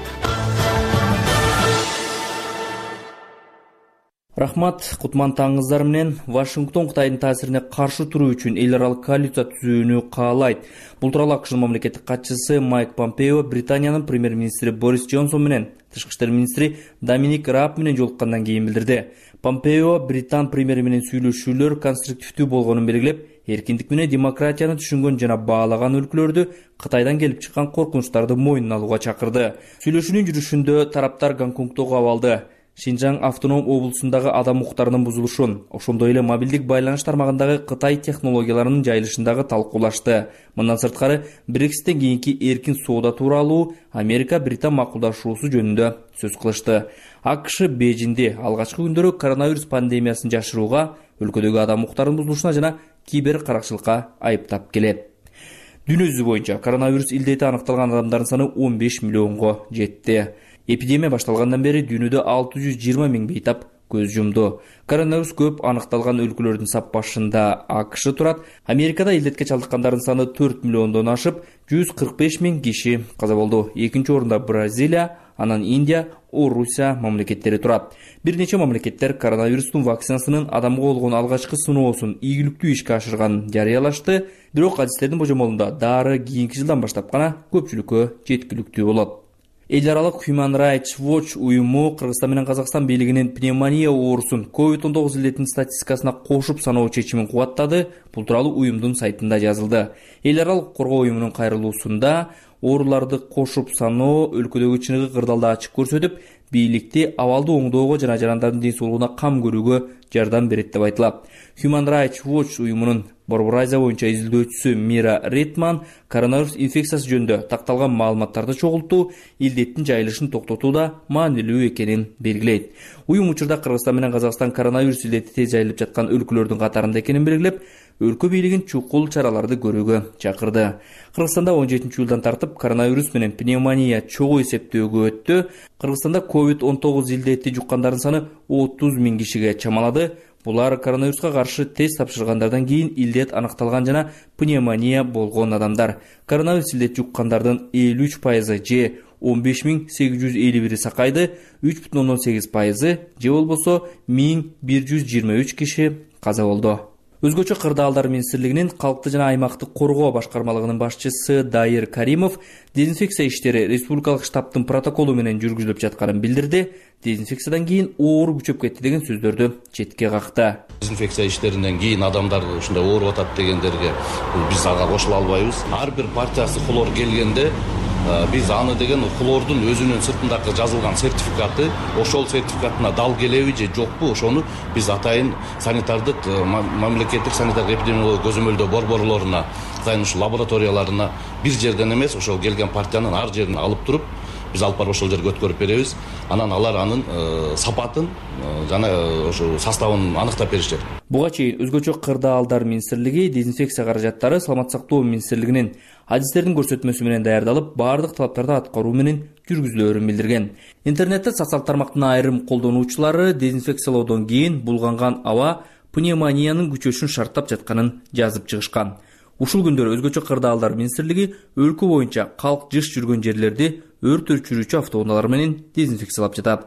S6: Рахмат, Кутман таңыңыздар менен. Вашингтон Кытайдын таасирине каршы туруу үчүн эл аралык коалиция түзүүнү каалайт. Бул тууралуу АКШнын мамлекеттик катчысы Майк Помпео Британиянын премьер-министри Борис Джонсон менен тышкы иштер министри Доминик Рааб менен жолуккандан кийин билдирди. Помпео Британ премьери менен сүйлөшүүлөр конструктивдүү болгонун белгилеп, эркиндик менен демократияны түшүнгөн жана баалаган өлкөлөрдү Кытайдан келип чыккан коркунучтарды мойнуна алууга чакырды. Сүйлөшүүнүн жүрүшүндө тараптар Гонконгдогу абалды, Шинжаң автоном облусундагы адам укуктарынын бузулушун, ошондой эле мобилдик байланыш тармагындагы Кытай технологияларынын жайылышындагы талкуулашты. Мындан сырткары, Брекситтен кийинки эркин соода тууралуу Америка-Британ макулдашуусу жөнүндө сөз кылышты. АКШ Бейжиңде алгачкы күндөрү коронавирус пандемиясын жашырууга, өлкөдөгү адам укуктарынын бузулушуна жана кибер каракчылыкка айыптап келет. Дүйнө жүзү боюнча коронавирус илдети аныкталган адамдардын саны он беш миллионго жетти. Эпидемия башталгандан бери дүйнөдө алты жүз жыйырма миң бейтап көз жумду. Коронавирус көп аныкталган өлкөлөрдүн сап башында АКШ турат. Америкада илдетке чалдыккандардын саны төрт миллиондон ашып, жүз кырк беш миң киши каза болду. Экинчи орунда Бразилия, анан Индия, Орусия мамлекеттери турат. Бир нече мамлекеттер коронавирустун вакцинасынын адамга болгон алгачкы сыноосун ийгиликтүү ишке ашырганын жарыялашты. Бирок адистердин божомолунда дары кийинки жылдан баштап гана көпчүлүккө жеткиликтүү болот. Эл аралык Human Rights Watch уюму Кыргызстан менен Казакстан бийлигинин пневмония оорусун ковид он тогуз илдетинин статистикасына кошуп саноо чечимин кубаттады. Бул тууралуу уюмдун сайтында жазылды. Эл аралык коргоо уюмунун кайрылуусунда ооруларды кошуп саноо өлкөдөгү чыныгы кырдаалды ачык көрсөтүп, бийликти абалды оңдоого жана жарандардын ден соолугуна кам көрүүгө жардам берет деп айтылат. Human Rights Watch уюмунун Борбор Азия боюнча изилдөөчүсү Мира Ретман коронавирус инфекциясы жөнүндө такталган маалыматтарды чогултуу, илдеттин жайылышын токтотууда маанилүү экенин белгилейт. Уюм учурда Кыргызстан менен Казакстан коронавирус илдети тез жайылып жаткан өлкөлөрдүн катарында экенин белгилеп, өлкө бийлигин чукул чараларды көрүүгө чакырды. Кыргызстанда он жетинчи июлдан тартып коронавирус менен пневмония чогуу эсептөөгө өттү. Кыргызстанда ковид он тогуз илдети жуккандардын саны отуз миң кишиге чамалады. Булар коронавируска каршы тест тапшыргандардан кийин илдет аныкталган жана пневмония болгон адамдар. Коронавирус илдет жуккандардын элүү үч пайызы же он беш миң сегиз жүз элүү бири сакайды, үч бүтүн ондон сегиз пайызы же болбосо миң бир жүз жыйырма үч киши каза болду. Өзгөчө кырдаалдар министрлигинин калкты жана аймактык коргоо башкармалыгынын башчысы Дайыр Каримов дезинфекция иштери республикалык штабтын протоколу менен жүргүзүлүп жатканын билдирди. Дезинфекциядан кийин оору күчөп кетти деген сөздөрдү четке какты.
S10: Дезинфекция иштеринен кийин адамдар ушундай ооруп атат дегендерге биз ага кошула албайбыз. Ар бир партиясы хлор келгенде биз аны деген хлордун өзүнүн сыртындагы жазылган сертификаты, ошол сертификатына дал келеби же жокпу, ошону биз атайын санитардык мамлекеттик санитардык эпидемиология көзөмөлдөө борборлоруна, атайын ушу лабораторияларына бир жерден эмес, ошол келген партиянын ар жерин алып туруп, биз алып барып ошол жерге өткөрүп беребиз. Анан алар анын сапатын жана ошо составын аныктап беришет.
S6: Буга чейин өзгөчө кырдаалдар министрлиги дезинфекция каражаттары Саламат сактоо министрлигинин адистердин көрсөтмөсү менен даярдалып, баардык талаптарды аткаруу менен жүргүзүлөөрүн билдирген. Интернетте социалдык тармактын айрым колдонуучулары дезинфекциялоодон кийин булганган аба пневмониянын күчөшүн шарттап жатканын жазып чыгышкан. Ушул күндөрү өзгөчө кырдаалдар министрлиги өлкө боюнча калк жыш жүргөн жерлерди өрт өчүрүүчү автоунаалар менен дезинфекциялап жатат.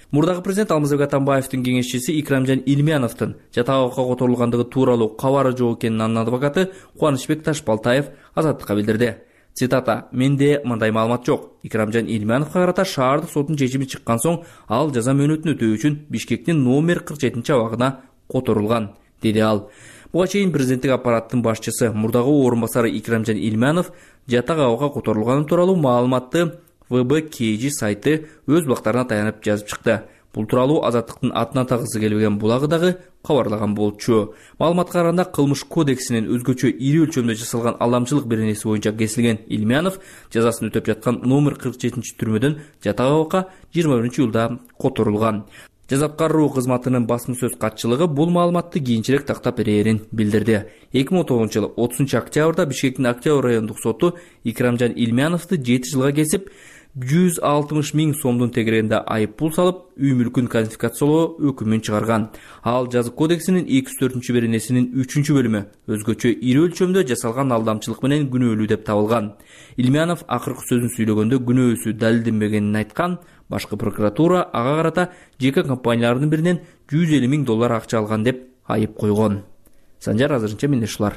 S6: мурдагы президент Алмазбек Атамбаевдин кеңешчиси Икрамжан Илмяновдун жатакка которулгандыгы тууралуу кабары жок экенин анын адвокаты Кубанычбек Ташбалтаев Азаттыкка билдирди. Цитата: "Менде мындай маалымат жок. Икрамжан Илмяновго карата шаардык соттун чечими чыккан соң ал жаза мөөнөтүн өтөө үчүн Бишкектин номер кырк жетинчи абагына которулган", деди ал. Буга чейин президенттик аппараттын башчысы мурдагы орун басары Икрамжан Илмянов жатак абага которулганы тууралуу маалыматты вэ бэ ка жи сайты өз булактарына таянып жазып чыкты. Бул тууралуу Азаттыктын атына тагысы келбеген булагы дагы кабарлаган болчу. Маалыматка караганда кылмыш кодексинин өзгөчө ири өлчөмдө жасалган алдамчылык беренеси боюнча кесилген Илмянов жазасын өтөп жаткан номер кырк жетинчи түрмөдөн жатак абакка жыйырма биринчи июлда которулган. Жаза аткаруу кызматынын басма сөз катчылыгы бул маалыматты кийинчерээк тактап берерин билдирди. эки миң он тогузунчу жылы отузунчу октябрда Бишкектин Октябрь райондук соту Икрамжан Илмяновду жети жылга кесип, жүз алтымыш миң сомдун тегерегинде айып пул салып, үй мүлкүн конфискациялоо өкүмүн чыгарган. Ал жаза кодексинин эки жүз төртүнчү беренесинин үчүнчү бөлүмү өзгөчө ири өлчөмдө жасалган алдамчылык менен күнөөлүү деп табылган. Илмянов акыркы сөзүн сүйлөгөндө күнөөсү далилденбегенин айткан. Башкы прокуратура ага карата жеке компаниялардын биринен жүз элүү миң доллар акча алган деп айып койгон. Санжар азырынча менде ушулар.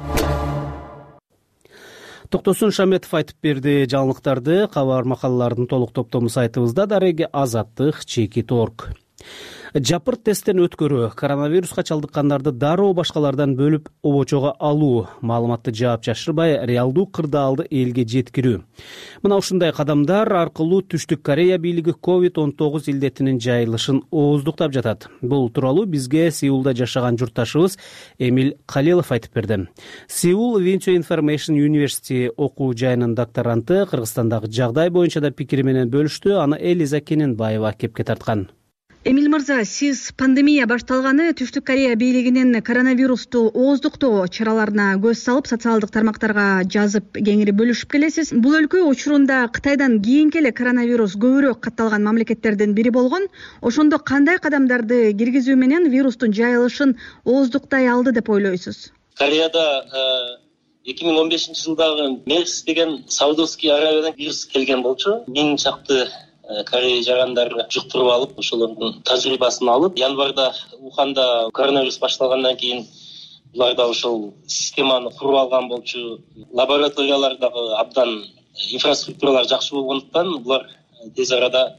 S2: Токтосун Шаметов айтып берди. Жаңылыктарды, кабар макалалардын толук топтому сайтыбызда дареги Азаттык чеки торг. Жапырт тесттен өткөрүү, коронавируска чалдыккандарды дароо башкалардан бөлүп обочого алуу, маалыматты жаап жашырбай реалдуу кырдаалды элге жеткирүү. Мына ушундай кадамдар аркылуу Түштүк Корея бийлиги ковид он тогуз илдетинин жайылышын ооздуктап жатат. Бул тууралуу бизге Сеулда жашаган журтташыбыз Эмил Калилов айтып берди. Seoul Venture Information University окуу жайынын докторанты Кыргызстандагы жагдай боюнча да пикири менен бөлүштү. Аны Элиза Кененбаева кепке тарткан.
S13: Эмил мырза, сиз пандемия башталганы Түштүк Корея бийлигинин коронавирусту ооздуктоо чараларына көз салып, социалдык тармактарга жазып кеңири бөлүшүп келесиз. Бул өлкө учурунда Кытайдан кийинки эле коронавирус көбүрөөк катталган мамлекеттердин бири болгон. Ошондо кандай кадамдарды киргизүү менен вирустун жайылышын ооздуктай алды деп ойлойсуз?
S11: Кореяда эки миң он бешинчи жылдагы мерс деген Саудовский Аравиядан вирус келген болчу. Миң чакты Корея жарандары жуктуруп алып, ошолордун тажрыйбасын алып, январда Уханда коронавирус башталгандан кийин буларда ошол системаны куруп алган болчу. Лабораториялардагы абдан инфраструктуралар жакшы болгондуктан булар тез арада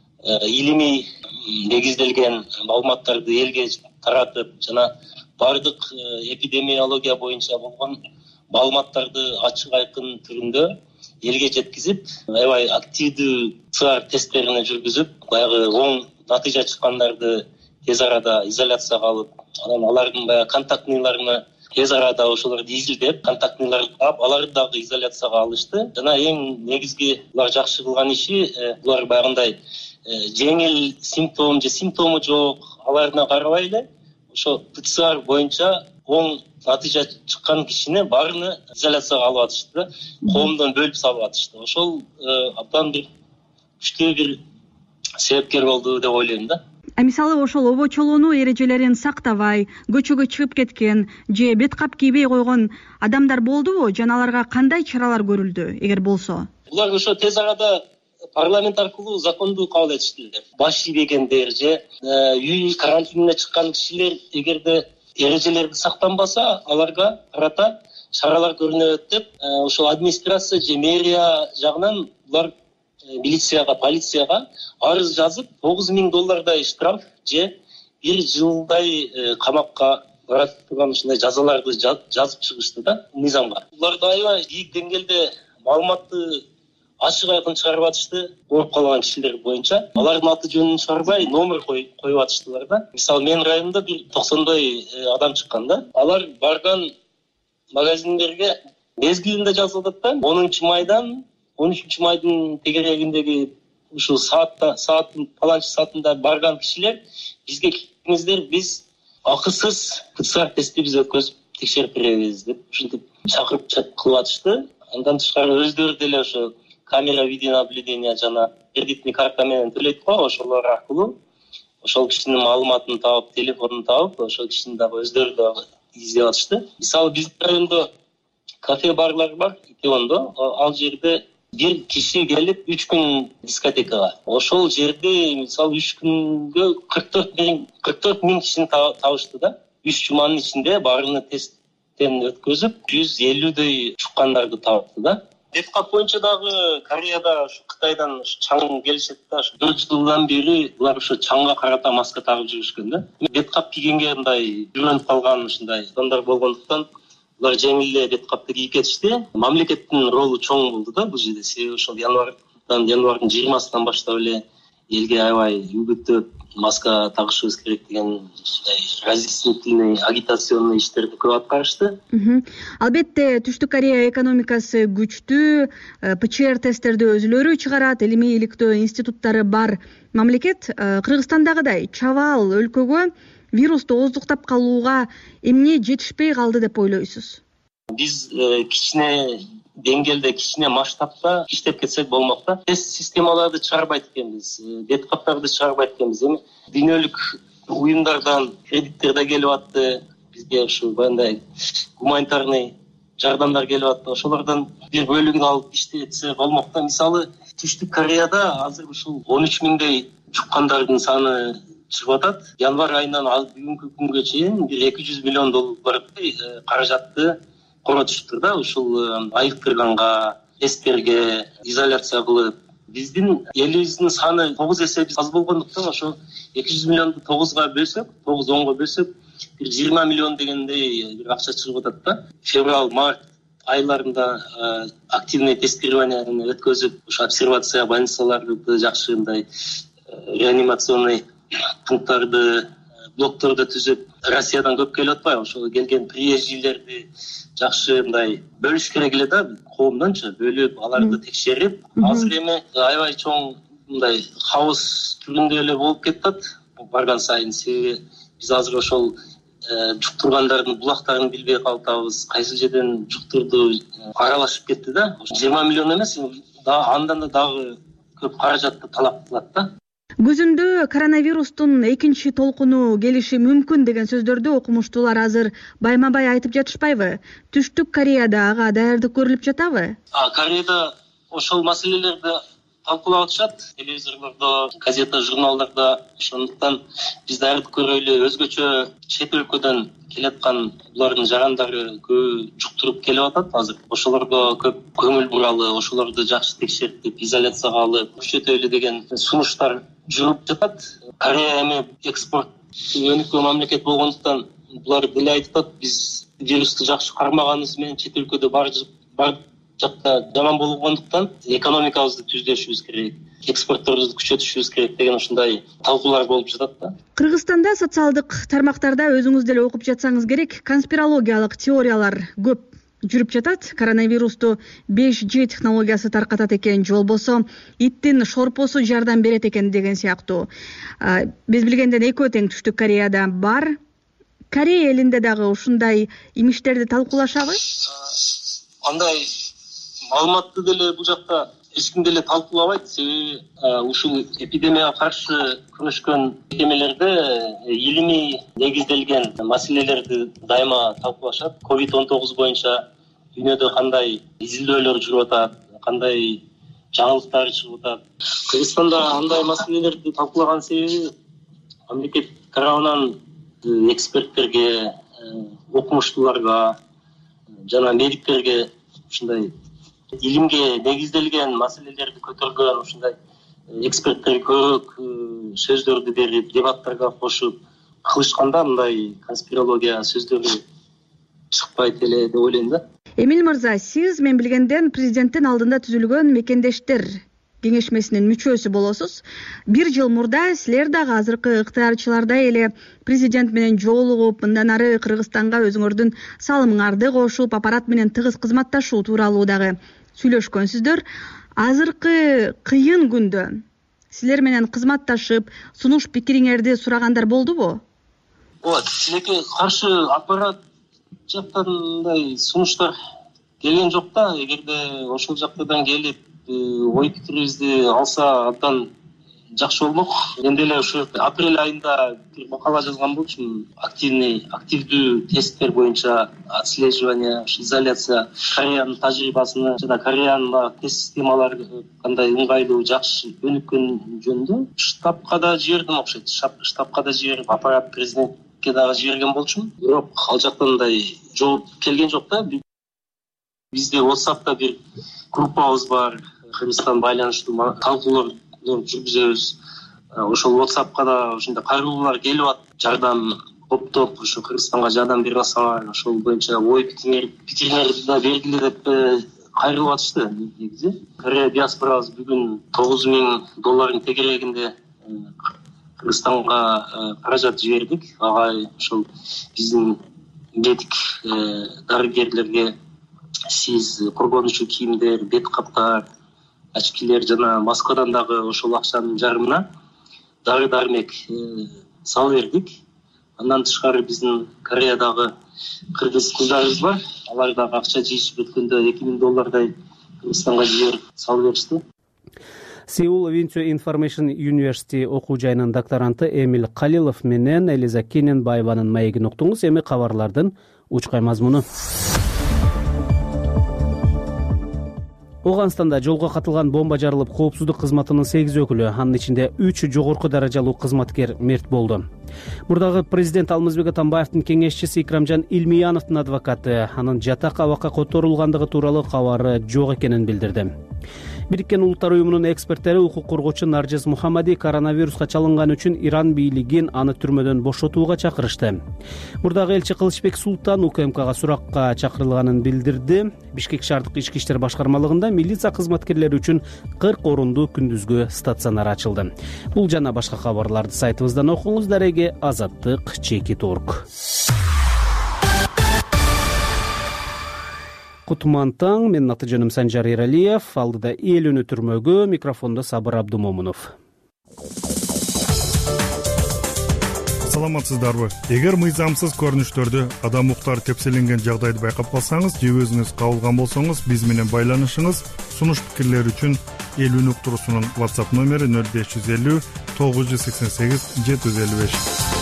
S11: илимий негизделген маалыматтарды элге таратып, жана бардык эпидемиология боюнча болгон маалыматтарды ачык айкын түрүндө элге жеткизип, аябай активдүү ЦР тесттерин жүргүзүп, баягы оң натыйжа чыккандарды тез арада изоляцияга алып, анан алардын баягы контактныйларына тез арада ошолорду изилдеп, контактныйларды таап, аларды дагы изоляцияга алышты. Жана эң негизги булар жакшы кылган иши, булар баягындай жеңил симптом же симптому жок, аларына карабай эле ошо ПЦР боюнча оң натыйжа чыккан кишини баарыны изоляцияга алып атышты да, коомдон бөлүп салып атышты. Ошол абдан бир күчтүү бир себепкер болду деп ойлойм да.
S13: А мисалы ошол обочолонуу эрежелерин сактабай, көчөгө чыгып кеткен же бет кап кийбей койгон адамдар болдубу? Жана аларга кандай чаралар көрүлдү, эгер болсо?
S11: Булар ошо тез арада парламент аркылуу законду кабыл этиштилер. Баш ийбегендер же үй карантинине чыккан кишилер эгерде эрежелерди сактанбаса, аларга карата чаралар көрүнөт деп, ошол администрация же мэрия жагынан булар милицияга, полицияга арыз жазып, тогуз миң доллардай штраф же бир жылдай камакка барат турган ушундай жазаларды жазып чыгышты да мыйзамга. Булар аябай бийик деңгээлде маалыматты ачык айкын чыгарып атышты, ооруп калган кишилер боюнча. Алардын аты жөнүн чыгарбай, номер коюп атыштылар да. Мисалы, менин районумда бир токсондой адам чыккан да. Алар барган магазиндерге мезгилинде жазылып да, онунчу майдан он үчүнчү майдын тегерегиндеги ушул саатта, сааттын паланчы саатында барган кишилер бизге келиңиздер, биз акысыз ПЦР тестибиз өткөзүп текшерип беребиз деп ушинтип чакырып кылып атышты. Андан тышкары өздөрү деле ошо камера видеонаблюдения жана кредитный карта менен төлөйт го, ошолор аркылуу ошол кишинин маалыматын таап, телефонун таап, ошол кишини дагы өздөрү дагы издеп атышты. Мисалы, биздин райондо кафе барлар бар, Итеондо. Ал жерде бир киши келип үч күн дискотекага. Ошол жерде мисалы үч күнгө кырк төрт миң кишини табышты да. Үч жуманын ичинде баарыны тесттен өткөзүп жүз элүүдөй чуккандарды табышты да. Деткап боюнча дагы Кореяда ушу Кытайдан чаң келишет да. төрт жылдан бери булар ушу чаңга карата маска тагып жүрүшкөн да. Деткап кийгенге мындай үйрөнүп калган ушундай адамдар болгондуктан булар жеңил эле деткапты кийип кетишти. Мамлекеттин ролу чоң болду да бул жерде. Себеби ошол январдан январдын жыйырмасынан баштап эле элге аябай үгүттөп маска тагышыбыз керек деген разъяснительный агитационный иштерди көп аткарышты.
S13: Албетте Түштүк Корея экономикасы күчтүү, ПЧР тесттерди өзүлөрү чыгарат, илимий иликтөө институттары бар мамлекет. Кыргызстандагыдай чабал өлкөгө вирусту ооздуктап калууга эмне жетишпей калды деп ойлойсуз?
S11: Биз кичине деңгээлде, кичине масштабта иштеп кетсек болмок да. Тест системаларды чыгарбайт экенбиз, деткаптарды чыгарбайт экенбиз. Эми дүйнөлүк уюмдардан кредиттер да келип атты. Бизге ушу баягындай гуманитарный жардамдар келип атты. Ошолордон бир бөлүгүн алып иштетсе болмок да. Мисалы, Түштүк Кореяда азыр ушул он үч миңдей чуккандардын саны чыгып атат. Январь айынан ал бүгүнкү күнгө чейин бир эки жүз миллион доллардай каражатты коротуштур да. Ушул айыктырганга, тесттерге, изоляция кылып. Биздин элибиздин саны тогуз эсе аз болгондуктан ошо эки жүз миллионду тогузга бөлсөк, тогуз онго бөлсөк, бир жыйырма миллион дегендей бир акча чыгып атат да. Февраль, март айларында активный тестированияны өткөзүп, ошо обсервация больницаларды жакшы мындай реанимационный пункттарды, блокторду түзүп, Россиядан көп келип атпайбы? Ошол келген приезжийлерди жакшы мындай бөлүш керек эле да, коомдончу бөлүп, аларды текшерип. Азыр эми аябай чоң мындай хаос түрүндө эле болуп кетет барган сайын. Себеби биз азыр ошол жуктургандардын булактарын билбей калатабыз, кайсы жерден жуктурду аралашып кетти да. жыйырма миллион эмес, андан да дагы көп каражатты талап кылат да.
S13: Күзүндө коронавирустун экинчи толкуну келиши мүмкүн деген сөздөрдү окумуштуулар азыр байма-бай айтып жатышпайбы? Түштүк Кореяда ага даярдык көрүлүп жатабы?
S11: Кореяда ошол маселелерди талкуулап атышат, телевизорлордо, газета, журналдарда. Ошондуктан биз даярдык көрөлү. Өзгөчө чет өлкөдөн келаткан булардын жарандары көп жуктуруп келип атат азыр. Ошолорго көп көңүл буралы, ошолорду жакшы текшертип, изоляцияга алып, күчөтөлү деген сунуштар жүрүп жатат. Корея эми экспорт өнүккөн мамлекет болгондуктан булар деле айтат, биз вирусту жакшы кармаганыбыз менен чет өлкөдө бар жакта жаман болгондуктан экономикабызды түздөшүбүз керек, экспортторубузду күчөтүшүбүз керек деген ушундай талкуулар болуп жатат да.
S13: Кыргызстанда социалдык тармактарда өзүңүз деле окуп жатсаңыз керек, конспирологиялык теориялар көп жүрүп жатат. Коронавирусту беш джи технологиясы таркатат экен, же болбосо иттин шорпосу жардам берет экен деген сыяктуу. Биз билгенден экөө тең Түштүк Кореяда бар. Корея элинде дагы ушундай имиштерди талкуулашабы?
S11: Андай маалыматты деле бул жакта эч ким деле талкуулабайт. Себеби ушул эпидемияга каршы күрөшкөн мекемелерде илимий негизделген маселелерди дайыма талкуулашат. ковид он тогуз боюнча дүйнөдө кандай изилдөөлөр жүрүп атат, кандай жаңылыктар чыгып атат. Кыргызстанда андай маселелерди талкуулаган себеби мамлекет тарабынан эксперттерге, окумуштууларга жана медиктерге ушундай илимге негизделген маселелерди көтөргөн ушундай эксперттерге көбүрөөк сөздөрдү берип, дебаттарга кошуп кылышканда мындай конспирология сөздөрү чыкпайт эле деп ойлойм да.
S13: Эмил мырза, сиз мен билгенден президенттин алдында түзүлгөн мекендештер кеңешмесинин мүчөсү болосуз. Бир жыл мурда силер дагы азыркы ыктыярчылардай эле президент менен жолугуп, мындан ары Кыргызстанга өзүңөрдүн салымыңарды кошуп, аппарат менен тыгыз кызматташуу тууралуу дагы сүйлөшкөнсүздөр. Азыркы кыйын күндө силер менен кызматташып, сунуш пикириңерди сурагандар болдубу?
S11: Ооба, тилекке каршы аппарат жактан сунуштар келген жок да. Эгерде ошол жактан келип ой пикирибизди алса, абдан жакшы болмок. Мен деле ушу апрель айында бир макала жазган болчумун. Активный, активдүү тесттер боюнча отслеживание, изоляция, Кореянын тажрыйбасыны жана Кореянын тест системалары кандай ыңгайлуу, жакшы өнүккөн жөнүндө штабка да жибердим окшойт. Штабка да жиберип, аппарат президентке дагы жиберген болчумун. Бирок ал жактан мындай жооп келген жок да. Бизде WhatsApp'та бир группабыз бар. Кыргызстан байланыштуу талкуулар жүргүзөбүз. Ошол WhatsApp'ка да ушундай кайрылуулар келип атат. Жардам топтоп ушу Кыргызстанга жардам берип атсаңар, ошол боюнча ой пикириңерди да бергиле деп кайрылып атышты негизи. Корея диаспорабыз бүгүн тогуз миң доллардын тегерегинде Кыргызстанга каражат жибердик. Ага ошол биздин медик дарыгерлерге сиз коргонуучу кийимдер, бет каптар, очкилер жана Москвадан дагы ошол акчанын жарымына дары дармек салып бердик. Андан тышкары биздин Кореядагы кыргыз кыздарыбыз бар. Алар дагы акча жыйышып өткөндө эки миң доллардай Кыргызстанга жиберип салып беришти.
S2: Seoul Windsor Information University окуу жайынын докторанты Эмил Калилов менен Элиза Кененбаеванын маегин уктуңуз. Эми кабарлардын учкай мазмуну. Оганстанда жолго катылган бомба жарылып, коопсуздук кызматынын сегиз өкүлү, анын ичинде үч жогорку даражалуу кызматкер мерт болду. Мурдагы президент Алмазбек Атамбаевдин кеңешчиси Икрамжан Илмияновдун адвокаты анын жатак абакка которулгандыгы тууралуу кабары жок экенин билдирди. Бириккен Улуттар уюмунун эксперттери укук коргоочу Наржес Мухаммади коронавируска чалынган үчүн Иран бийлигин аны түрмөдөн бошотууга чакырышты. Мурдагы элчи Кылычбек Султан УКМКга суракка чакырылганын билдирди. Бишкек шаардык ички иштер башкармалыгында милиция кызматкерлери үчүн кырк орундуу күндүзгү стационар ачылды. Бул жана башка кабарларды сайтыбыздан окуңуз. Дареге Азаттык Чекит орг. Кутман таң, менин аты жөнүм Санжар Эралиев, алдыда эл үнү түрмөгү, микрофондо Сабыр Абдумомунов.
S3: Саламатсыздарбы? Эгер мыйзамсыз көрүнүштөрдү, адам укуктары тепселенген жагдайды байкап калсаңыз же өзүңүз кабылган болсоңуз, биз менен байланышыңыз. Сунуш пикирлер үчүн эл үнү уктуруусунун WhatsApp номери нөл беш жүз элүү тогуз жүз сексен сегиз жети жүз элүү беш.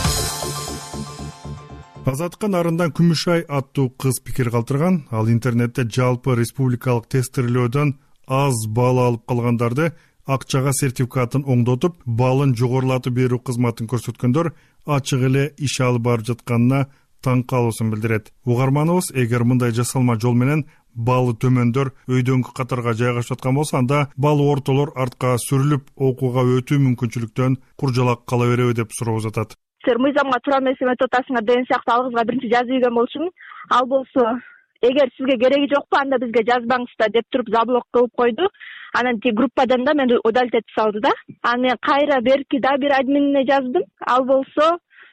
S3: Азаттыкка нарындан күмүш ай аттуу кыз пикир калтырган. Ал интернетте жалпы республикалык тестирлөөдөн аз балл алып калгандарды акчага сертификатын оңдотуп, баллын жогорулатып берүү кызматын көрсөткөндөр ачык эле иш алып барып жатканына таң калуусун билдирет. Угарманыбыз эгер мындай жасалма жол менен баллы төмөндөр өйдөңкү катарга жайгашып аткан болсо, анда баллы ортолор артка сүрүлүп окууга өтүү мүмкүнчүлүктөн куржалак кала береби деп суроо uzatат.
S22: Мыйзамга туура эмес методасыңар деген сыяктуу алгызга биринчи жазып ийген болчумун. Ал болсо, эгер сизге кереги жокпу, анда бизге жазбаңыз да деп туруп заблок кылып койду. Анан ти группадан да мени удалить этип салды да. Анан мен кайра берки да бир админине жаздым. Ал болсо,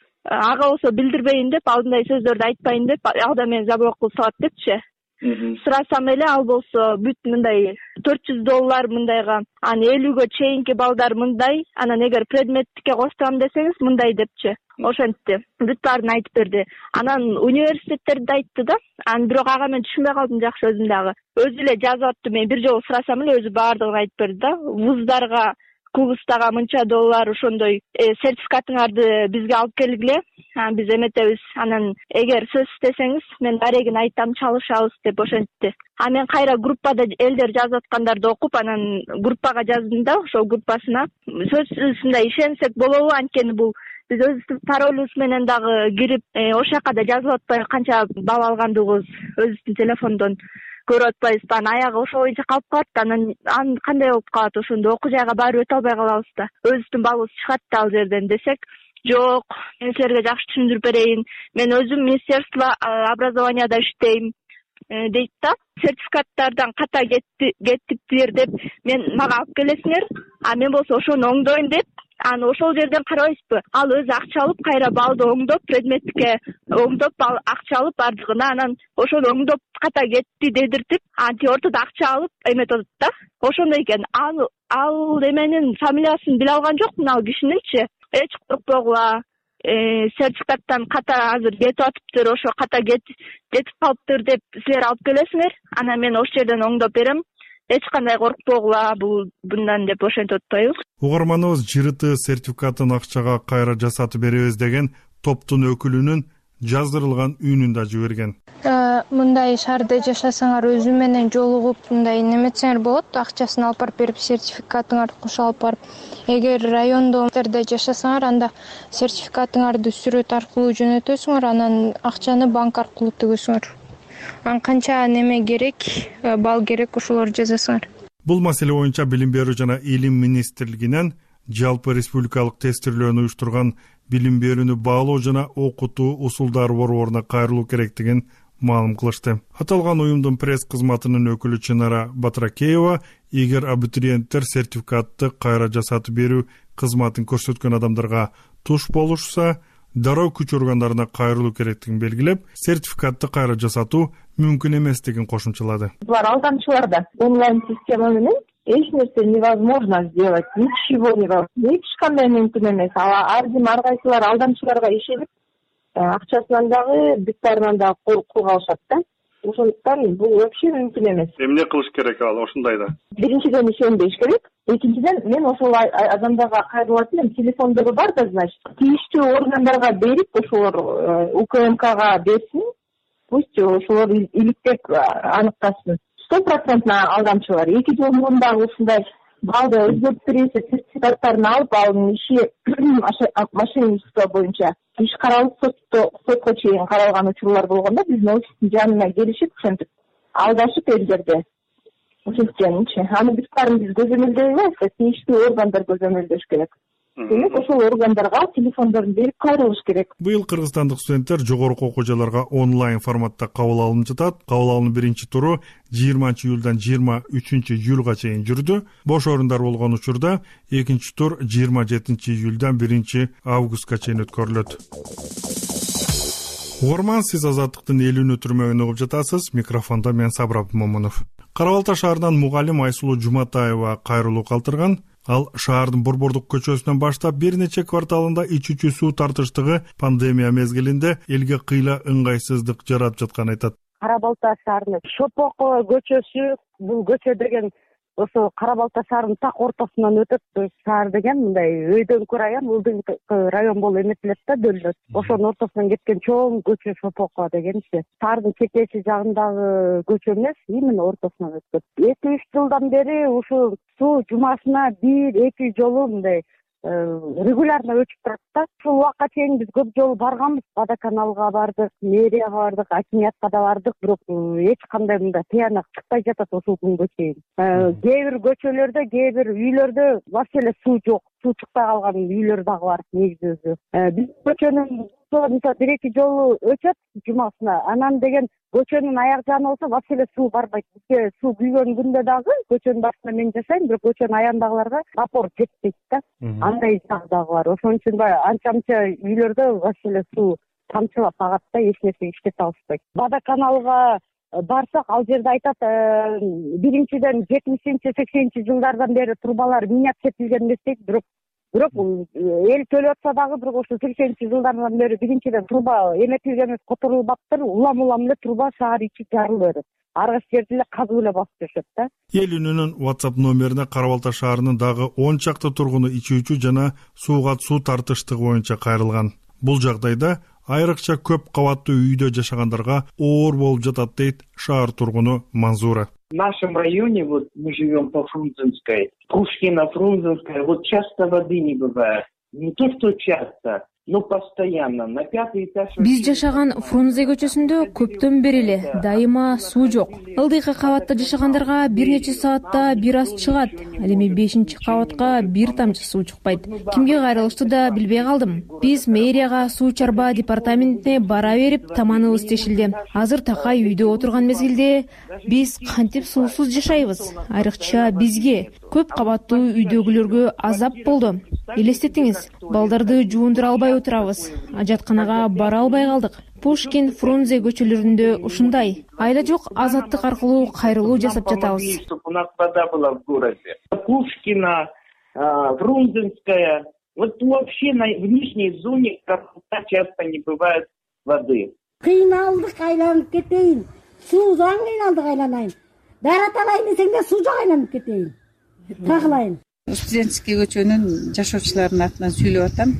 S22: ага болсо билдирбейин деп, алдындай сөздөрдү айтпайын деп, ал да мени заблок кылып салат депчи. Сурасам эле ал болсо бүт мындай төрт жүз доллар мындайга, анан элүүгө чейинки балдар мындай, анан эгер предметтикке кошсам десеңиз мындай депчи. Ошентти. Бүт баарын айтып берди. Анан университеттерди айтты да. Анан бирок ага мен түшүнбөй калдым жакшы өзүм дагы. Өзү эле жазып атты, мен бир жолу сурасам эле өзү баардыгын айтып берди да. Вуздарга Кубустага мынча доллар ошондой сертификатыңарды бизге алып келгиле. Анан биз эметебиз. Анан эгер сөз истесеңиз мен дарегин айтам, чалышабыз деп ошентти. А мен кайра группада элдер жазып аткандарды окуп, анан группага жаздым да, ошол группасына. Сөзсүзүндай ишенсек болобу, анткени бул биз өзүбүздүн паролубуз менен дагы кирип, ошол жака да жазып атпай канча балл алгандыгыбыз өзүбүздүн телефондон көрүп атпайбыз. Анан аягы ошол боюнча калып калат. Анан анан кандай болуп калат? Ошондо окуу жайга барып өтө албай калабыз да. Өзүбүздүн балыбыз чыгат да ал жерден десек, жок, мен силерге жакшы түшүндүрүп берейин. Мен өзүм министерство образованияда иштейм дейт да. Сертификаттардан ката кеттиптир деп мен мага алып келесиңер, а мен болсо ошону оңдойм деп, аны ошол жерден карабайсызбы? Ал өзү акча алып, кайра балды оңдоп, предметке оңдоп, акча алып бардыгына, анан ошону оңдоп ката кетти дедиртип, анан ти ортодо акча алып эметип атат да. Ошондой экен. Ал ал эменин фамилиясын биле алган жокмун ал кишининчи. Эч коркпогула. Э, сертификаттан ката азыр кетип атыптыр, ошо ката кетип калыптыр деп силер алып келесиңер. Анан мен ошол жерден оңдоп берем. эч кандай коркпогула бул bundan деп ошентип атпайбы.
S3: Угарманыбыз жэ эр тэ сертификатын акчага кайра жасатып беребиз деген топтун өкүлүнүн жаздырылган үнүн да жиберген.
S9: Мындай шаарда жашасаңар өзү менен жолугуп мындай неметсеңер болот, акчасын алып барып берип сертификатыңарды кошо алып барып. Эгер райондо жашасаңар, анда сертификатыңарды сүрөт аркылуу жөнөтөсүңөр, анан акчаны банк аркылуу төгөсүңөр. Анан канча неме керек, бал керек, ошолорду жазасыңар.
S3: Бул маселе боюнча Билим берүү жана Илим министрлигинен жалпы республикалык тестирлөөнү уюштурган билим берүүнү баалоо жана окутуу усулдары борборуна кайрылуу керектигин маалым кылышты. Аталган уюмдун пресс кызматынын өкүлү Чынара Батракеева, эгер абитуриенттер сертификатты кайра жасатып берүү кызматын көрсөткөн адамдарга туш болушса, дароо күч органдарына кайрылуу керектигин белгилеп, сертификатты кайра жасатуу мүмкүн эместигин кошумчалады.
S12: Булар алдамчыларда онлайн система менен эч нерсе невозможно сделать, ничего невозможно, эч кандай мүмкүн эмес. Ар ким ар кайсылар алдамчыларга ишенип, акчасынан дагы, биттарынан дагы кол алышат да. Ошондуктан бул вообще мүмкүн эмес.
S3: Эмне кылыш керек ал ошондайда?
S12: Биринчиден ишенбеш керек. Экинчиден, мен ошол адамдарга кайрылып атам, телефондору бар да, значит, тийиштүү органдарга берип, ошолор У К М Кга берсин, пусть ошолор иликтеп аныктасын. сто процент алдамчылар. эки жыл мурун дагы ушундай балды өзгөртүп сертификаттарын алып, ал иши мошенничество боюнча иш каралып, сотко чейин каралган учурлар болгондо, биздин офистин жанына келишип, ошентип алдашып элдерди. Ошентченичи. Аны биз баарын биз көзөмөлдөй албайбыз, тийиштүү органдар көзөмөлдөш керек. Демек, ошол органдарга телефондорун берип кайрылыш керек.
S3: Быйыл кыргызстандык студенттер жогорку окуу жайларга онлайн форматта кабыл алынып жатат. Кабыл алуунун биринчи туру жыйырманчы июлдан жыйырма үчүнчү июлга чейин жүрдү. Бош орундар болгон учурда экинчи тур жыйырма жетинчи июлдан биринчи августка чейин өткөрүлөт. Угарман, сиз Азаттыктын элүүнү түрмөгүн угуп жатасыз. Микрофондо мен Сабыр Момунов. Кара Балта шаарынан мугалим Айсулуу Жуматаева кайрылуу калтырган. Ал шаардын Борбордук көчөсүнөн баштап бир нече кварталында ичүүчү суу тартыштыгы пандемия мезгилинде элге кыйла ыңгайсыздык жаратып жатканын айтат.
S23: Кара Балта шаарынын Шопоко көчөсү, бул көчө деген ошо Кара Балта шаарынын так ортосунан өтөт. Шаар деген мындай өйдөңкү район, улдуңкү район болуп эметилет да, бөлүнөт. Ошонун ортосунан кеткен чоң көчө Шопоко дегенчи. Шаардын чекечи жагындагы көчө эмес, именно ортосунан өткөн. эки үч жылдан бери ушу суу жумасына бир эки жолу мындай регулярно өчүп турат да. Ушул убакка чейин биз көп жолу барганбыз, водоканалга бардык, мэрияга бардык, акимиятка да бардык, бирок эч кандай мындай тыянак чыкпай жатат ушул күнгө чейин. Кээ бир көчөлөрдө, кээ бир үйлөрдө вообще эле суу жок, суу чыкпай калган үйлөр дагы бар негизи өзү. Биз көчөнүн мисалы бир эки жолу өчөт жумасына, анан деген көчөнүн аяк жагына болсо вообще эле суу барбайт. Бизге суу күйгөн күндө дагы көчөнүн башында мен жашайм, бирок көчөнүн аягындагыларга напор жетпейт да. Андай жагы дагы бар. Ошон үчүн анча-мынча үйлөрдө вообще эле суу тамчылап агат да, эч нерсе иштете алышпайт. Водоканалга барсак, ал жерде айтат, биринчиден жетимишинчи сексенинчи жылдардан бери трубалар минят сепилген десек, бирок Бирок эл төлөп атса дагы, бирок ошо сексенинчи жылдардан бери биринчиден труба эметилген эмес, которулбаптыр, улам-улам эле труба шаар ичи жарыла берет. Ар кайсы жерде эле казып эле басып жүрөт да. Эл
S3: үнүнүн WhatsApp номерине Кара Балта шаарынын дагы он чакты тургуну ичүүчү жана сууга суу тартыштыгы боюнча кайрылган. Бул жагдайда айрыкча көп кабаттуу үйдө жашагандарга оор болуп жатат дейт шаар тургуну Манзура.
S24: В нашем районе, вот мы живем по Фрунзенской, Пушкина, Фрунзенская, вот часто воды не бывает. Не то, что часто, но постоянно. На пятый этаж...
S8: Биз жашаган Фрунзе көчөсүндө көптөн бери эле дайыма суу жок. Ылдыйкы кабатта жашагандарга бир нече саатта бир аз чыгат. Ал эми бешинчи кабатка бир тамчы суу чыкпайт. Кимге кайрылышты да билбей калдым. Биз мэрияга, суу чарба департаментине бара берип, таманыбыз тешилди. Азыр такай үйдө отурган мезгилде биз кантип суусуз жашайбыз? Айрыкча бизге, көп кабаттуу үйдөгүлөргө азап болду. Элестетиңиз, балдарды жуундура албай отурабыз. Ажатканага бара албай калдык. Пушкин, Фрунзе көчөлөрүндө ушундай. Айла жок, Азаттык аркылуу кайрылуу жасап жатабыз.
S24: У нас вода была в городе. Пушкина, Фрунзенская. Вот вообще в нижней зоне часто не бывает воды.
S25: Кыйналдык, айланып кетейин. Суудан кыйналдык, айланайын.
S1: даарат алайын десең да суу жок айланып кетейин, тагылайын.
S5: Студенческий көчөнүн жашоочуларынын атынан сүйлөп атам.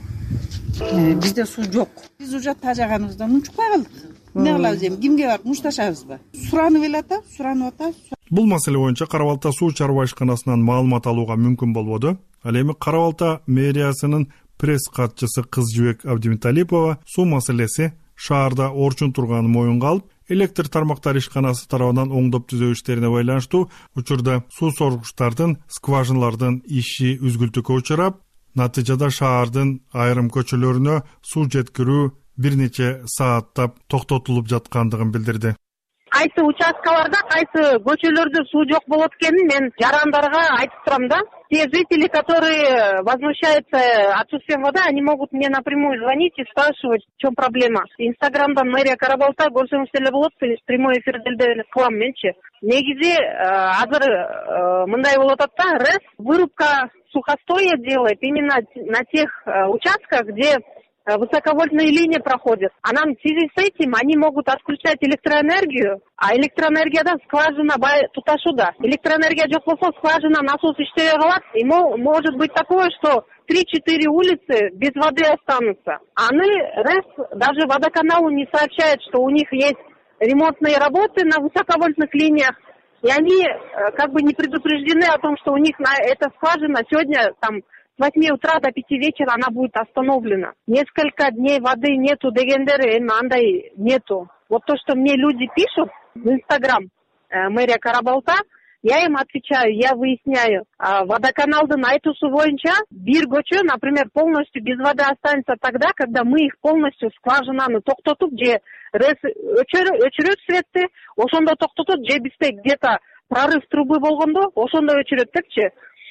S5: Бизде суу жок. Биз уже тажаганыбыздан унчукпай калдык. Эмне кылабыз эми? Кимге барып мушташабызбы? Суранып эле атабыз, суранып атабыз.
S3: Бул маселе боюнча Кара Балта суу чарба ишканасынан маалымат алууга мүмкүн болбоду. Ал эми Кара Балта мэриясынын пресс катчысы Кыз Жибек Абдимиталипова суу маселеси шаарда орчун турганын моюнга алып, электр тармактары ишканасы тарабынан оңдоп түзөө иштерине байланыштуу учурда суу соргучтардын, скважиналардын иши үзгүлтүккө учурап, натыйжада шаардын айрым көчөлөрүнө суу жеткирүү бир нече сааттап токтотулуп жаткандыгын билдирди.
S23: Кайсы участкаларда, кайсы көчөлөрдө суу жок болот экенин мен жарандарга айтып турам да. Те жители, которые возмущаются отсутствием воды, они могут мне напрямую звонить и спрашивать, в чем проблема. Инстаграмдан мэрия Кара Балта көрсөңүз деле болот, прямой эфирде деле кылам менчи. Негизи азыр мындай болуп атат да, РЭС вырубка сухостоя делает именно на тех участках, где высоковольтные линии проходят. А нам в связи с этим они могут отключать электроэнергию, а электроэнергиядан скважина туташуда. Электроэнергия жок болсо скважина насос иштебей калат, и может быть такое, что три-четыре улицы без воды останутся. Аны РЭС даже водоканалу не сообщает, что у них есть ремонтные работы на высоковольтных линиях, и они как бы не предупреждены о том, что у них на эта скважина сегодня там с восьми утра до пяти вечера она будет остановлена. Несколько дней воды нету, дегендер, андай нету. Вот то, что мне люди пишут в Инстаграм, э, мэрия Кара Балта, я им отвечаю, я выясняю. А водоканалдын айтуусу боюнча бир көчө, например, полностью без воды останется тогда, когда мы их полностью скважинаны токтотуп, же РЭС өчүрөт светти, ошондо токтотот, же бизде где-то прорыв трубы болгондо, ошондо өчүрөт депчи.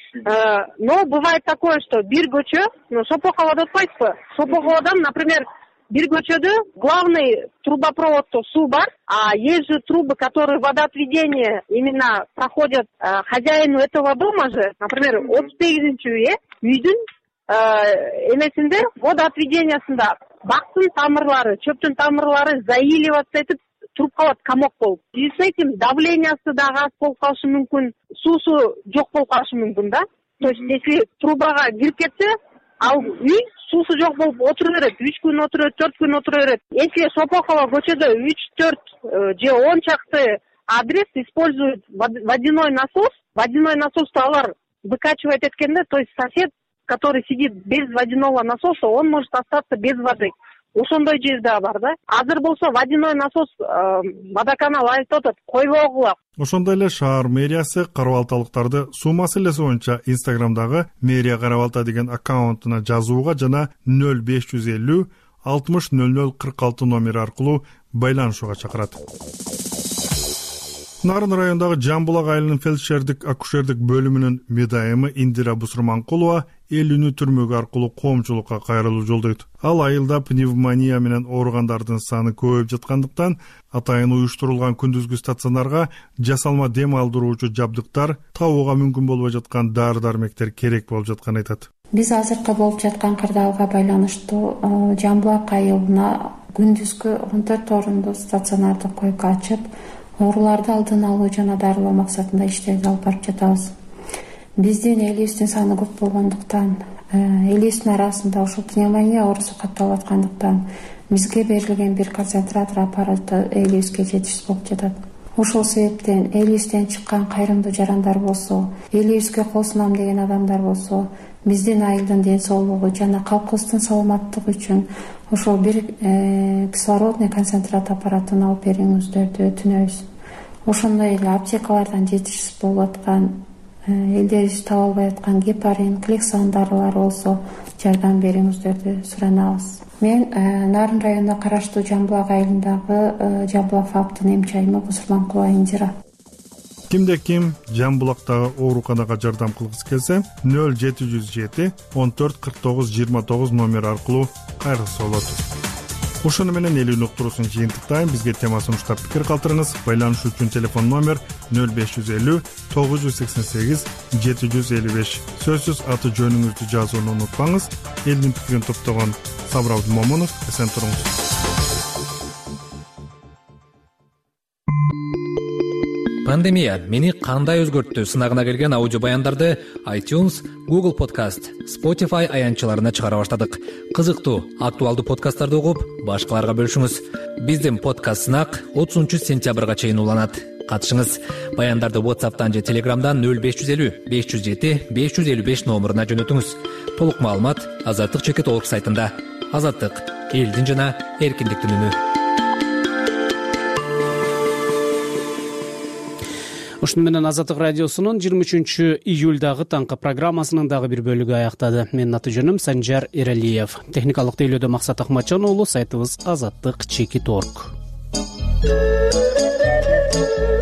S23: Но бывает такое, что бир көчө, ну, Сопокова деп айтпайбы. Сопоковадан, например, бир көчөдө главный трубопроводто суу бар, а есть же трубы, которые водоотведение именно проходят э, хозяину этого дома же, например, отуз сегизинчи үй, үйдүн эмесинде водоотведениясында бактын тамырлары, чөптүн тамырлары заиливаться этип туруп калат комок болуп. В связи с этим давлениясы дагы аз болуп калышы мүмкүн, суусу жок болуп калышы мүмкүн да. То есть если трубага кирип кетсе, ал үй суусу жок болуп отура берет, үч күн отура берет, төрт күн отура берет. Если Сопокова көчөдө үч, төрт же он чакты адрес использует водяной насос, водяной насосто алар выкачивает эткенде, то есть сосед, который сидит без водяного насоса, он может остаться без воды. Ошондой жер да бар да. Азыр болсо водяной насос водоканал айтып атат, койбогула.
S3: Ошондой эле шаар мэриясы Кара Балталыктарды суу маселеси боюнча Инстаграмдагы мэрия Кара Балта деген аккаунтуна жазууга жана нөл беш жүз элүү алтымыш нөл нөл кырк алты номери аркылуу байланышууга чакырат. Нарын райондагы Жамбулак айылынын фельдшердик акушердик бөлүмүнүн медайымы Индира Бусурманкулова эл үнү түрмөгү аркылуу коомчулукка кайрылуу жолдойт. Ал айылда пневмония менен ооругандардын саны көбөйүп жаткандыктан атайын уюштурулган күндүзгү стационарга жасалма дем алдыруучу жабдыктар, табууга мүмкүн болбой жаткан дары-дармектер керек болуп жатканын айтат.
S14: Биз азыркы болуп жаткан кырдаалга байланыштуу Жамбулак айылына күндүзгү он төрт орундуу стационардык койка ачып, ооруларды алдын алуу жана дарылоо максатында иштерди алып барып жатабыз. Биздин элибиздин саны көп болгондуктан, элибиздин арасында ушул пневмония оорусу катталып аткандыктан бизге берилген бир концентратор аппараты элибизге жетишсиз болуп жатат. Ошол себептен элибизден чыккан кайрымдуу жарандар болсо, элибизге кол сунам деген адамдар болсо, биздин айылдын ден соолугу жана калкыбыздын саламаттыгы үчүн ошол бир кислородный концентрат аппаратын алып берүүңүздөрдү өтүнөбүз. Ошондой эле аптекалардан жетишсиз болуп аткан, элдерибиз таба албай аткан гепарин, клексан дарылары болсо жардам берүүңүздөрдү суранабыз. Мен Нарын районуна караштуу Жамбулак айылындагы Жамбулак фабтын эмчайымы Бусурманкулова Индира.
S3: Кимде ким Жамбулактагы ооруканага жардам кылгысы келсе, нөл жети жүз жети он төрт кырк тогуз жыйырма тогуз номер аркылуу кайрылса болот. Ошону менен эл үнү уктуруусун жыйынтыктайм. Бизге темасын уштап пикир калтырыңыз. Байланышуу үчүн телефон номер нөл беш жүз элүү тогуз жүз сексен сегиз жети жүз элүү беш. Сөзсүз аты жөнүңүздү жазууну унутпаңыз. Элдин пикирин топтогон Сабыр Абдымомунов, эсен туруңуз.
S15: Пандемия мени кандай өзгөрттү сынагына келген аудио баяндарды iTunes, Google Podcast, Spotify аянтчаларына чыгара баштадык. Кызыктуу, актуалдуу подкасттарды угуп, башкаларга бөлүшүңүз. Биздин подкаст сынак отузунчу сентябрга чейин уланат. Катышыңыз. Баяндарды WhatsApp'тан же Telegram'дан нөл беш жүз элүү беш жүз жети беш жүз элүү беш номуруна жөнөтүңүз. Толук маалымат Азаттык чекит орг сайтында. Азаттык — элдин жана эркиндиктин үнү.
S2: Ушуну менен Азаттык радиосунун жыйырма үчүнчү июлдагы таңкы программасынын дагы бир бөлүгү аяктады. Менин аты жөнүм Санжар Эралиев. Техникалык тейлөөдө Максат Акматжан уулу, сайтыбыз азаттык чекит орг.